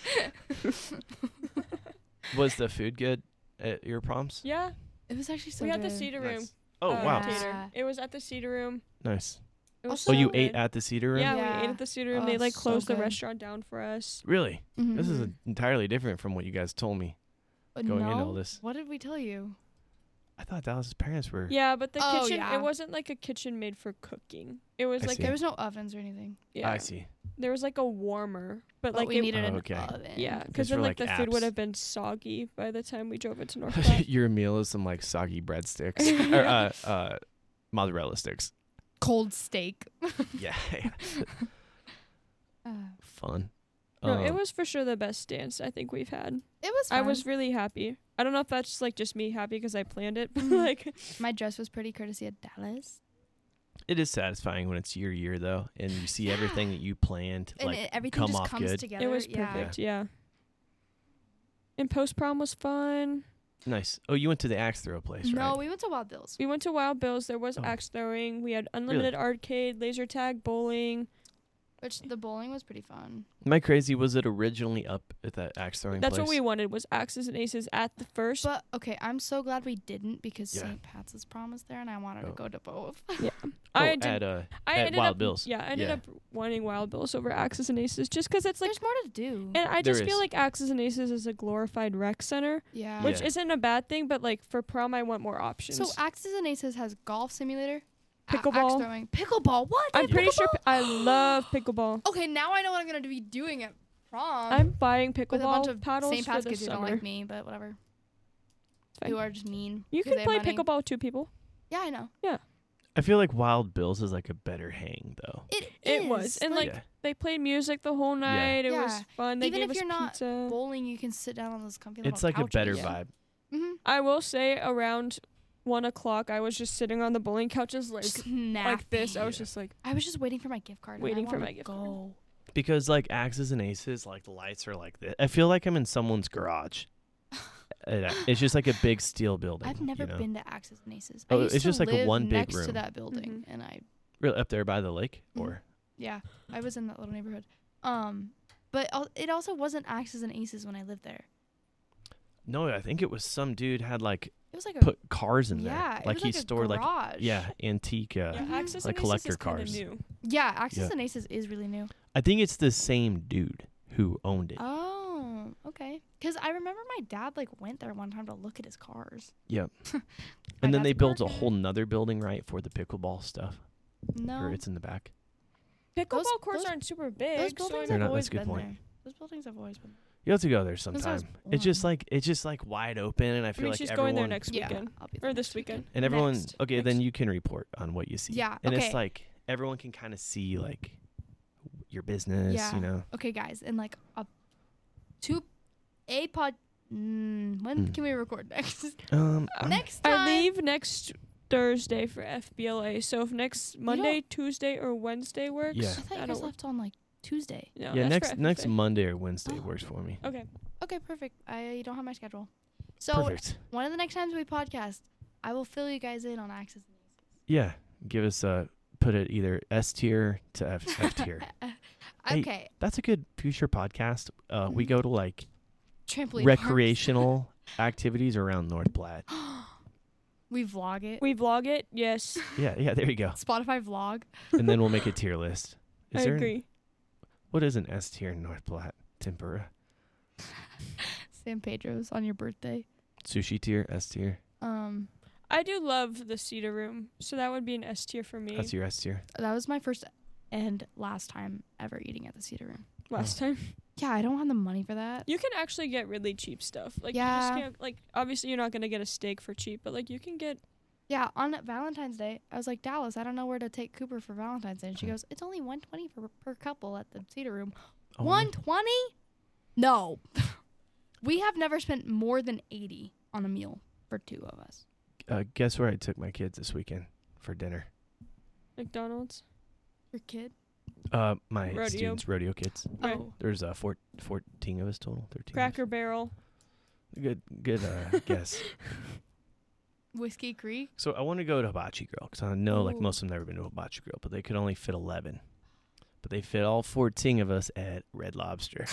Was the food good at your proms? Yeah. It was actually so We had the good. Cedar Room. Oh, wow. Yeah. Theater. It was at the Cedar Room. Nice. It was Also- Oh, so you good. ate at the Cedar Room? Yeah, Yeah. we ate at the Cedar Room. Oh, They like so closed the good. restaurant down for us. Really? This is Mhm. entirely different from what you guys told me going into all this. What did we tell you? I thought Dallas's parents were. Yeah, but the Oh, kitchen, yeah. it wasn't like a kitchen made for cooking. It was I like see. There was no ovens or anything. yeah, I see. there was like a warmer, but like we it, needed Oh, an okay. oven. yeah, It's because for, then like like, the food would apps. have been soggy by the time we drove it to North Platte. Your meal is some like soggy breadsticks or mozzarella sticks. Cold steak. Yeah, Uh, fun. No, it was for sure the best dance I think we've had. it was fun. I was really happy. I don't know if that's like just me happy because I planned it, but Mhm. like My dress was pretty courtesy of Dallas. It is satisfying when it's your year though, and you see Yeah. everything that you planned And like everything come just off comes good. together. it was Yeah. perfect. Yeah. And post prom was fun. Nice. Oh, you went to the axe throw place, No, right? we went to Wild Bill's. We went to Wild Bill's. There was Oh. axe throwing. We had unlimited arcade, laser tag, bowling. Which the bowling was pretty fun. Am I crazy? Was it originally up at that axe throwing That's place? what we wanted was axes and aces at the first. But okay, I'm so glad we didn't because Yeah. St. Pat's prom was there and I wanted Oh. to go to both. I Oh, did. at I at ended Wild up, Bill's. Yeah, I ended Yeah. up wanting Wild Bills over axes and aces just because it's like. There's more to do. And I There just feel is. like axes and aces is a glorified rec center, Yeah. which Yeah. isn't a bad thing. But like for prom, I want more options. So Axes and Aces has golf simulator, Pickleball. axe throwing, pickleball. What? They I'm have pretty sure pickleball? I love pickleball. Okay, now I know what I'm gonna be doing at prom. I'm buying with a bunch pickleball of paddles St. for Pat's the kids who don't summer. like me, but whatever. fine. Who are just mean. You 'cause can they play have money. pickleball with 2 people. Yeah, I know. I feel like Wild Bill's is like a better hang though. It was, and, like, Yeah. They played music the whole night. It was Yeah. fun. They Even gave if us you're not pizza. bowling, you can sit down on those comfy little It's like a better couches. vibe. Mm-hmm. I will say around 1:00, I was just sitting on the bowling couches like this. I was Yeah. just like, I was just waiting for my gift card. Waiting and I for wanted my to gift go. Because like axes and aces, like the lights are like this. I feel like I'm in someone's garage. It's just like a big steel building. I've never you know? been to Axes and Aces. Oh, I used it's to just like a live one big next to room. that building, Mhm. and I Really up there by the lake, Mhm. or I was in that little neighborhood. But it also wasn't Axes and Aces when I lived there. no? I think it was some dude had like It was like a put cars in yeah, there, it like was he like a stored like garage. antique. yeah, Mhm. Axis Like and Aces collector is kinda cars. new. Yeah, Axes Yeah. and Aces is really new. I think it's the same dude who owned it. Oh, okay. Because I remember my dad like went there one time to look at his cars. Yep. My And then dad's they built a parking. whole nother building right for the pickleball stuff, No, or it's in the back. Pickleball courts those- aren't super big. those so buildings They're have not- always that's a good been point. there. Those buildings have always been. You have to go there Since I was sometime. It's just born. like wide open, and I feel mean, like she's everyone going there next Yeah, weekend I'll be there or this next weekend. and everyone. Next. Okay, Next. then you can report on what you see. Yeah, and okay. it's like everyone can kind of see like your business. Yeah. You know. Okay, guys, and like a pod. When Mm. can we record next? I'm- Next time. I leave next Thursday for FBLA. So if next Monday, Tuesday, or Wednesday works, Yeah. I thought you that'll guys work. left on like Tuesday. No, yeah, that's for next FFA. Monday or Wednesday Oh. works for me. Okay. Okay, perfect. I don't have my schedule. So Perfect. one of the next times we podcast, I will fill you guys in on Axis and Yeah, give us put it either S tier to F tier. Aces. Hey, Okay, That's a good future podcast. We Mhm. go to like trampoline recreational activities around North Platte. parks. We vlog it. We vlog it. Yes, Yeah, there you go. Spotify vlog. And then we'll make a tier list. I There agree. what is an S tier in North Platte? Tempura. San Pedro's on your birthday. Sushi tier, S tier. I do love the Cedar Room, so that would be an S tier for me. That's your S tier. That was my first and last time ever eating at the Cedar Room. Last time. Yeah, I don't have the money for that. You can actually get really cheap stuff. Like you Yeah. just can't like obviously you're not gonna get a steak for cheap, but like you can get Yeah, on Valentine's Day, I was like, Dallas, I don't know where to take Cooper for Valentine's Day. And she Hmm. goes, it's only $120 per couple at the Cedar Room. Oh, $120? No. We have never spent more than $80 on a meal for 2 of us. Guess where I took my kids this weekend for dinner? McDonald's. Your kid? My Rodeo. students, rodeo kids. Right. Oh. There's 14 of us total. 13. of us. Cracker Barrel. Good guess. Whiskey Creek? So I want to go to Hibachi Grill because I know like Ooh. most of them never been to Hibachi Grill, but they could only fit 11. But they fit all 14 of us at Red Lobster.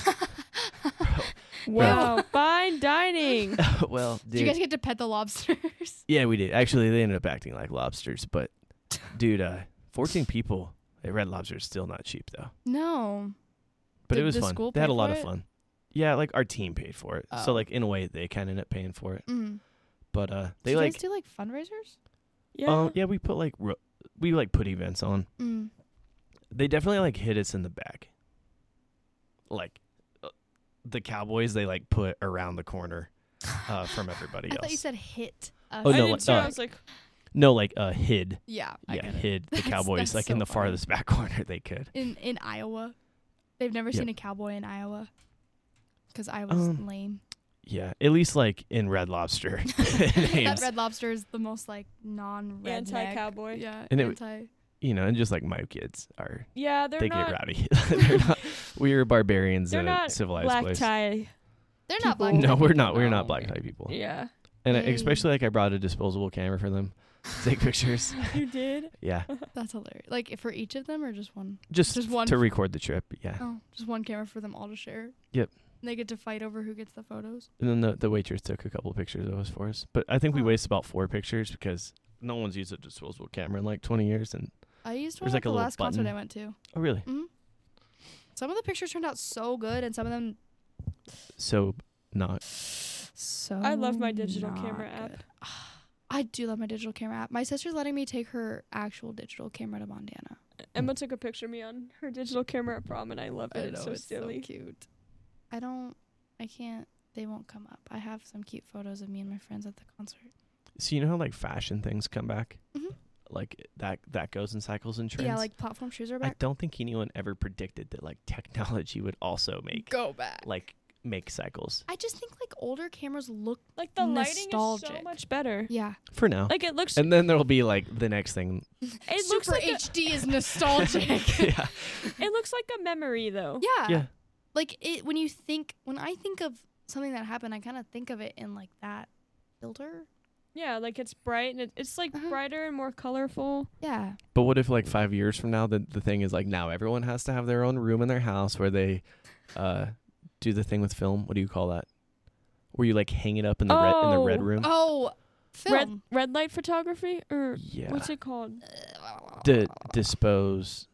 Wow, fine dining. Well, Did you guys dude, get to pet the lobsters? yeah, we did. Actually, they ended up acting like lobsters, but dude, 14 people Red Lobster is still not cheap though. No. But Did it was the fun. school They had pay a lot for of it? fun. Yeah, like our team paid for it. So Oh. like in a way they kind of ended up paying for it. Mm. But they Did you like guys do like fundraisers? Yeah. yeah, we put like we like put events on. Mm. They definitely like hit us in the back. Like the Cowboys, they like put around the corner from everybody I else. thought you said hit. Us. Oh, I no, did like, too. I was like, No, like hid. Yeah. I Yeah, get it. hid the That's- Cowboys that's like in so the funny. farthest back corner they could. In Iowa. They've never Yep. seen a cowboy in Iowa. Because Iowa's lame. Yeah, at least like in Red Lobster. That names. Red Lobster is the most like non-redneck. Anti-cowboy. Yeah. And it- anti. You know, and just like my kids are, yeah, they're they not. get rowdy. They're not. We are barbarians They're in a not civilized black place. tie. They're not black. people- No, tie we're people, not. We're not no. black tie people. Yeah, And Yay. especially like I brought a disposable camera for them to take pictures. you did. Yeah, That's hilarious. Like for each of them or just one? just one. to record the trip. Yeah, Oh, just one camera for them all to share. Yep. And they get to fight over who gets the photos. and then the waitress took a couple of pictures of us for us. But I think we Oh. wasted about 4 pictures because no one's used a disposable camera in like 20 years. And I used one There's at like a the little last concert button. I went to. oh really? Hmm. Some of the pictures turned out so good, and some of them So not. so. I love my digital not camera app. good. I do love my digital camera app. My sister's letting me take her actual digital camera to Montana. Emma took a picture of me on her digital camera at prom, and I love it. It's so silly. cute. I can't. They won't come up. I have some cute photos of me and my friends at the concert. So you know how like fashion things come back? Mhm. Like that goes in cycles and trends. Yeah, like platform shoes are I back. don't think anyone ever predicted that like technology would also Go back. make cycles. I just think like older cameras look. Like the lighting is so Nostalgic. much better. Yeah. For now. Like it looks. And then there'll be like the next thing. It looks like HD is nostalgic. Yeah. it looks like a memory though. Yeah. Yeah. Like when I think of something that happened, I kind of think of it in like that filter. Yeah, like it's bright and it's like Uh-huh. brighter and more colorful. Yeah. But what if like 5 years from now the thing is like now everyone has to have their own room in their house where they do the thing with film. What do you call that? Where you like hang it up in the red Oh. room? Oh, film. Red light photography or Yeah. what's it called? Dispose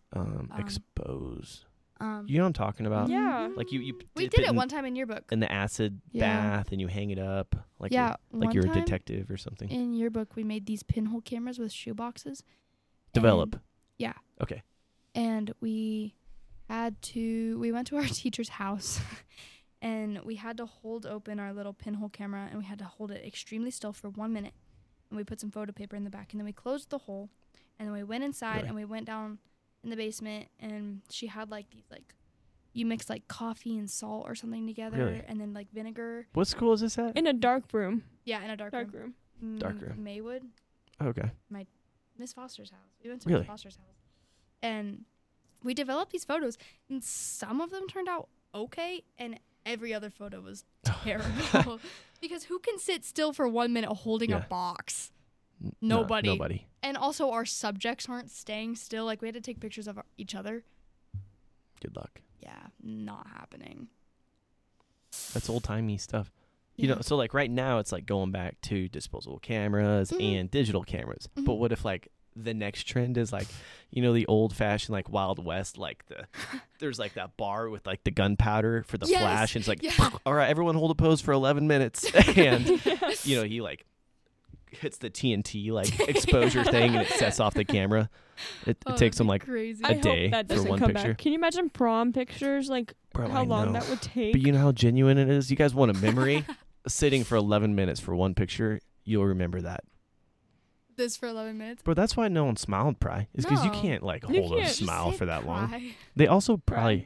expose. You know what I'm talking about? Yeah. Like you We dip did it it in, one time in yearbook. in the acid Yeah. bath and you hang it up like Yeah, you're, like one you're a time detective or something. In yearbook, we made these pinhole cameras with shoe boxes. Develop. yeah. Okay. And we went to our teacher's house and we had to hold open our little pinhole camera and we had to hold it extremely still for 1 minute. And we put some photo paper in the back and then we closed the hole and then we went inside Really? and we went down in the basement and she had like these like you mix like coffee and salt or something together Really? and then like vinegar. What school is this at? In a dark room. Yeah, in a dark room. Dark room. Maywood. Okay. Miss Foster's house. We went to Really? Miss Foster's house. And we developed these photos and some of them turned out okay and every other photo was terrible. Because who can sit still for 1 minute holding Yeah. a box? No, Nobody. nobody. And also our subjects aren't staying still. Like we had to take pictures of each other. Good luck. Yeah, not happening. That's old timey stuff. You Yeah. know, so like right now it's like going back to disposable cameras Mhm. and digital cameras. But Mhm. what if like the next trend is like, you know, the old fashioned like Wild West, like there's like that bar with like the gunpowder for the Yes, flash. And it's like, yeah. all right, everyone hold a pose for 11 minutes. And, you know, he like hits the TNT like exposure thing and it sets off the camera. It Oh, takes that'd him be like crazy. I day hope that for doesn't one come picture. back. Can you imagine prom pictures? Like Bro, how I long know. that would take? But you know how genuine it is? You guys want a memory? Sitting for 11 minutes for one picture, you'll remember that. This for 11 minutes. But that's why no one smiled, Pry. Is because you No. can't like You hold a can't. smile Just for say that long. cry. They also probably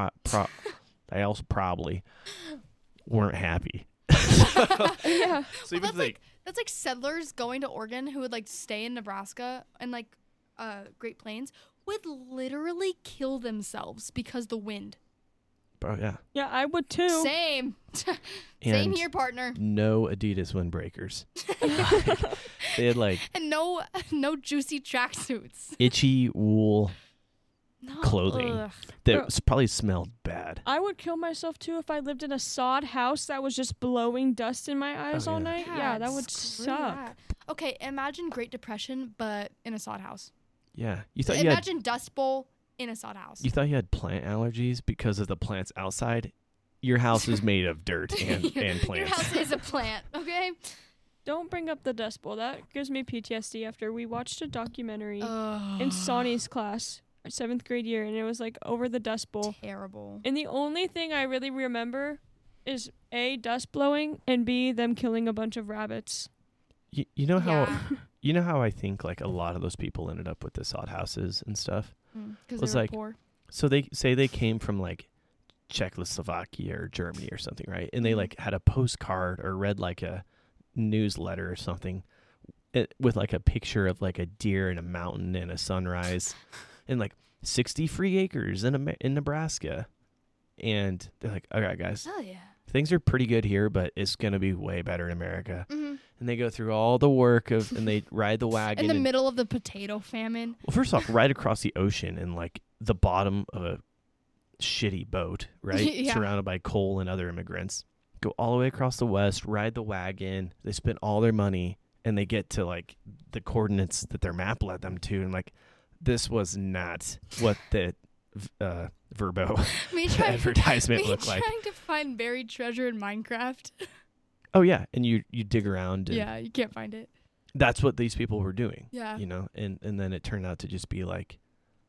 they also probably weren't happy. Yeah. So even if that's they That's like settlers going to Oregon who would like stay in Nebraska and like Great Plains would literally kill themselves because the wind. bro, yeah. Yeah, I would too. Same. Same And here, partner. no Adidas windbreakers. They had like And no juicy tracksuits. itchy wool No. Clothing. Ugh. that Bro. probably smelled bad. I would kill myself too if I lived in a sod house that was just blowing dust in my eyes Oh, all yeah. night. Yeah, that would screw suck. that. Okay, imagine Great Depression, but in a sod house. Yeah. You thought you had Imagine Dust Bowl in a sod house. you thought you had plant allergies because of the plants outside. Your house is made of dirt and plants. Your house is a plant, okay? Don't bring up the Dust Bowl. That gives me PTSD after we watched a documentary in Sonny's class, our 7th grade year, and it was like over the Dust Bowl. Terrible. And the only thing I really remember is A, dust blowing, and B, them killing a bunch of rabbits. You know how Yeah. you know how I think like a lot of those people ended up with the sod houses and stuff. Because Was they were like- poor. So they say they came from like Czechoslovakia or Germany or something, right? And they Mhm. like had a postcard or read like a newsletter or something with like a picture of like a deer and a mountain and a sunrise and like 60 free acres in Nebraska. And they're like, all right, guys, Hell yeah. things are pretty good here, but it's going to be way better in America. Mm-hmm. And they go through all the work of, and they ride the wagon. In the and- middle of the potato famine. well, first off, right across the ocean in like the bottom of a shitty boat, right? Yeah. Surrounded by coal and other immigrants. Go all the way across the west, ride the wagon. They spend all their money and they get to like the coordinates that their map led them to. And like, this was not what the Verbo Me trying, advertisement me looked like. trying to find buried treasure in Minecraft. Oh, yeah. And you dig around. And Yeah, you can't find it. that's what these people were doing, Yeah. you know? And then it turned out to just be like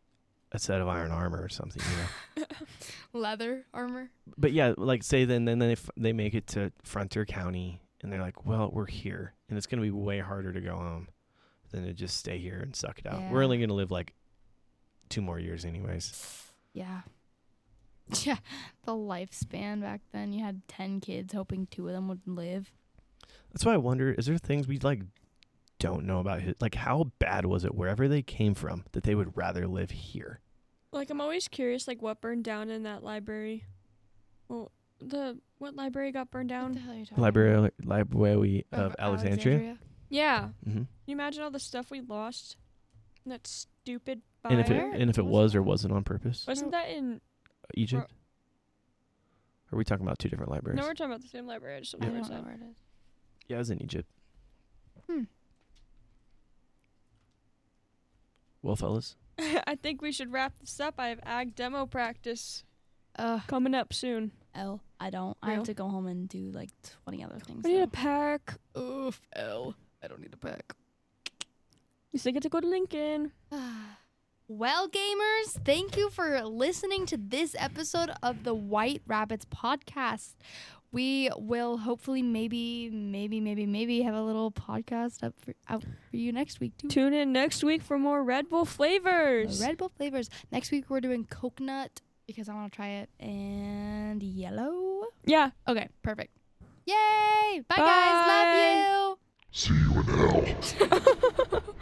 a set of iron armor or something, you know? Leather armor. But yeah, like say then they make it to Frontier County and they're like, well, we're here and it's going to be way harder to go home than to just stay here and suck it out. We're Yeah. only going to live like 2 more years anyways. Yeah. Yeah. The lifespan back then, you had 10 kids hoping 2 of them would live. That's why I wonder, is there things we like don't know about like how bad was it wherever they came from that they would rather live here? Like, I'm always curious, like, what burned down in that library. Well, what library got burned What down? the hell are you talking Library about? of Alexandria. Yeah. Mm-hmm. Can you imagine all the stuff we lost? in that stupid fire. And if it was or wasn't on purpose, Wasn't that in... Egypt? Or are we talking about 2 different libraries? No, we're talking about the same library. I just don't I know don't where know it's where it is. Yeah, it was in Egypt. Hmm. Well, fellas, at. I think we should wrap this up. I have ag demo practice Ugh. coming up soon. I don't. I Real? have to go home and do like 20 other things. I need though. a pack. Oof, I don't need a pack. You still get to go to Lincoln. Well, gamers, thank you for listening to this episode of the White Rabbits podcast. We will hopefully maybe have a little podcast out for you next week too. Tune in next week for more Red Bull flavors. Red Bull flavors. Next week we're doing coconut because I want to try it, and yellow. Yeah. Okay, perfect. Yay! Bye. Guys. Love you. See you in hell.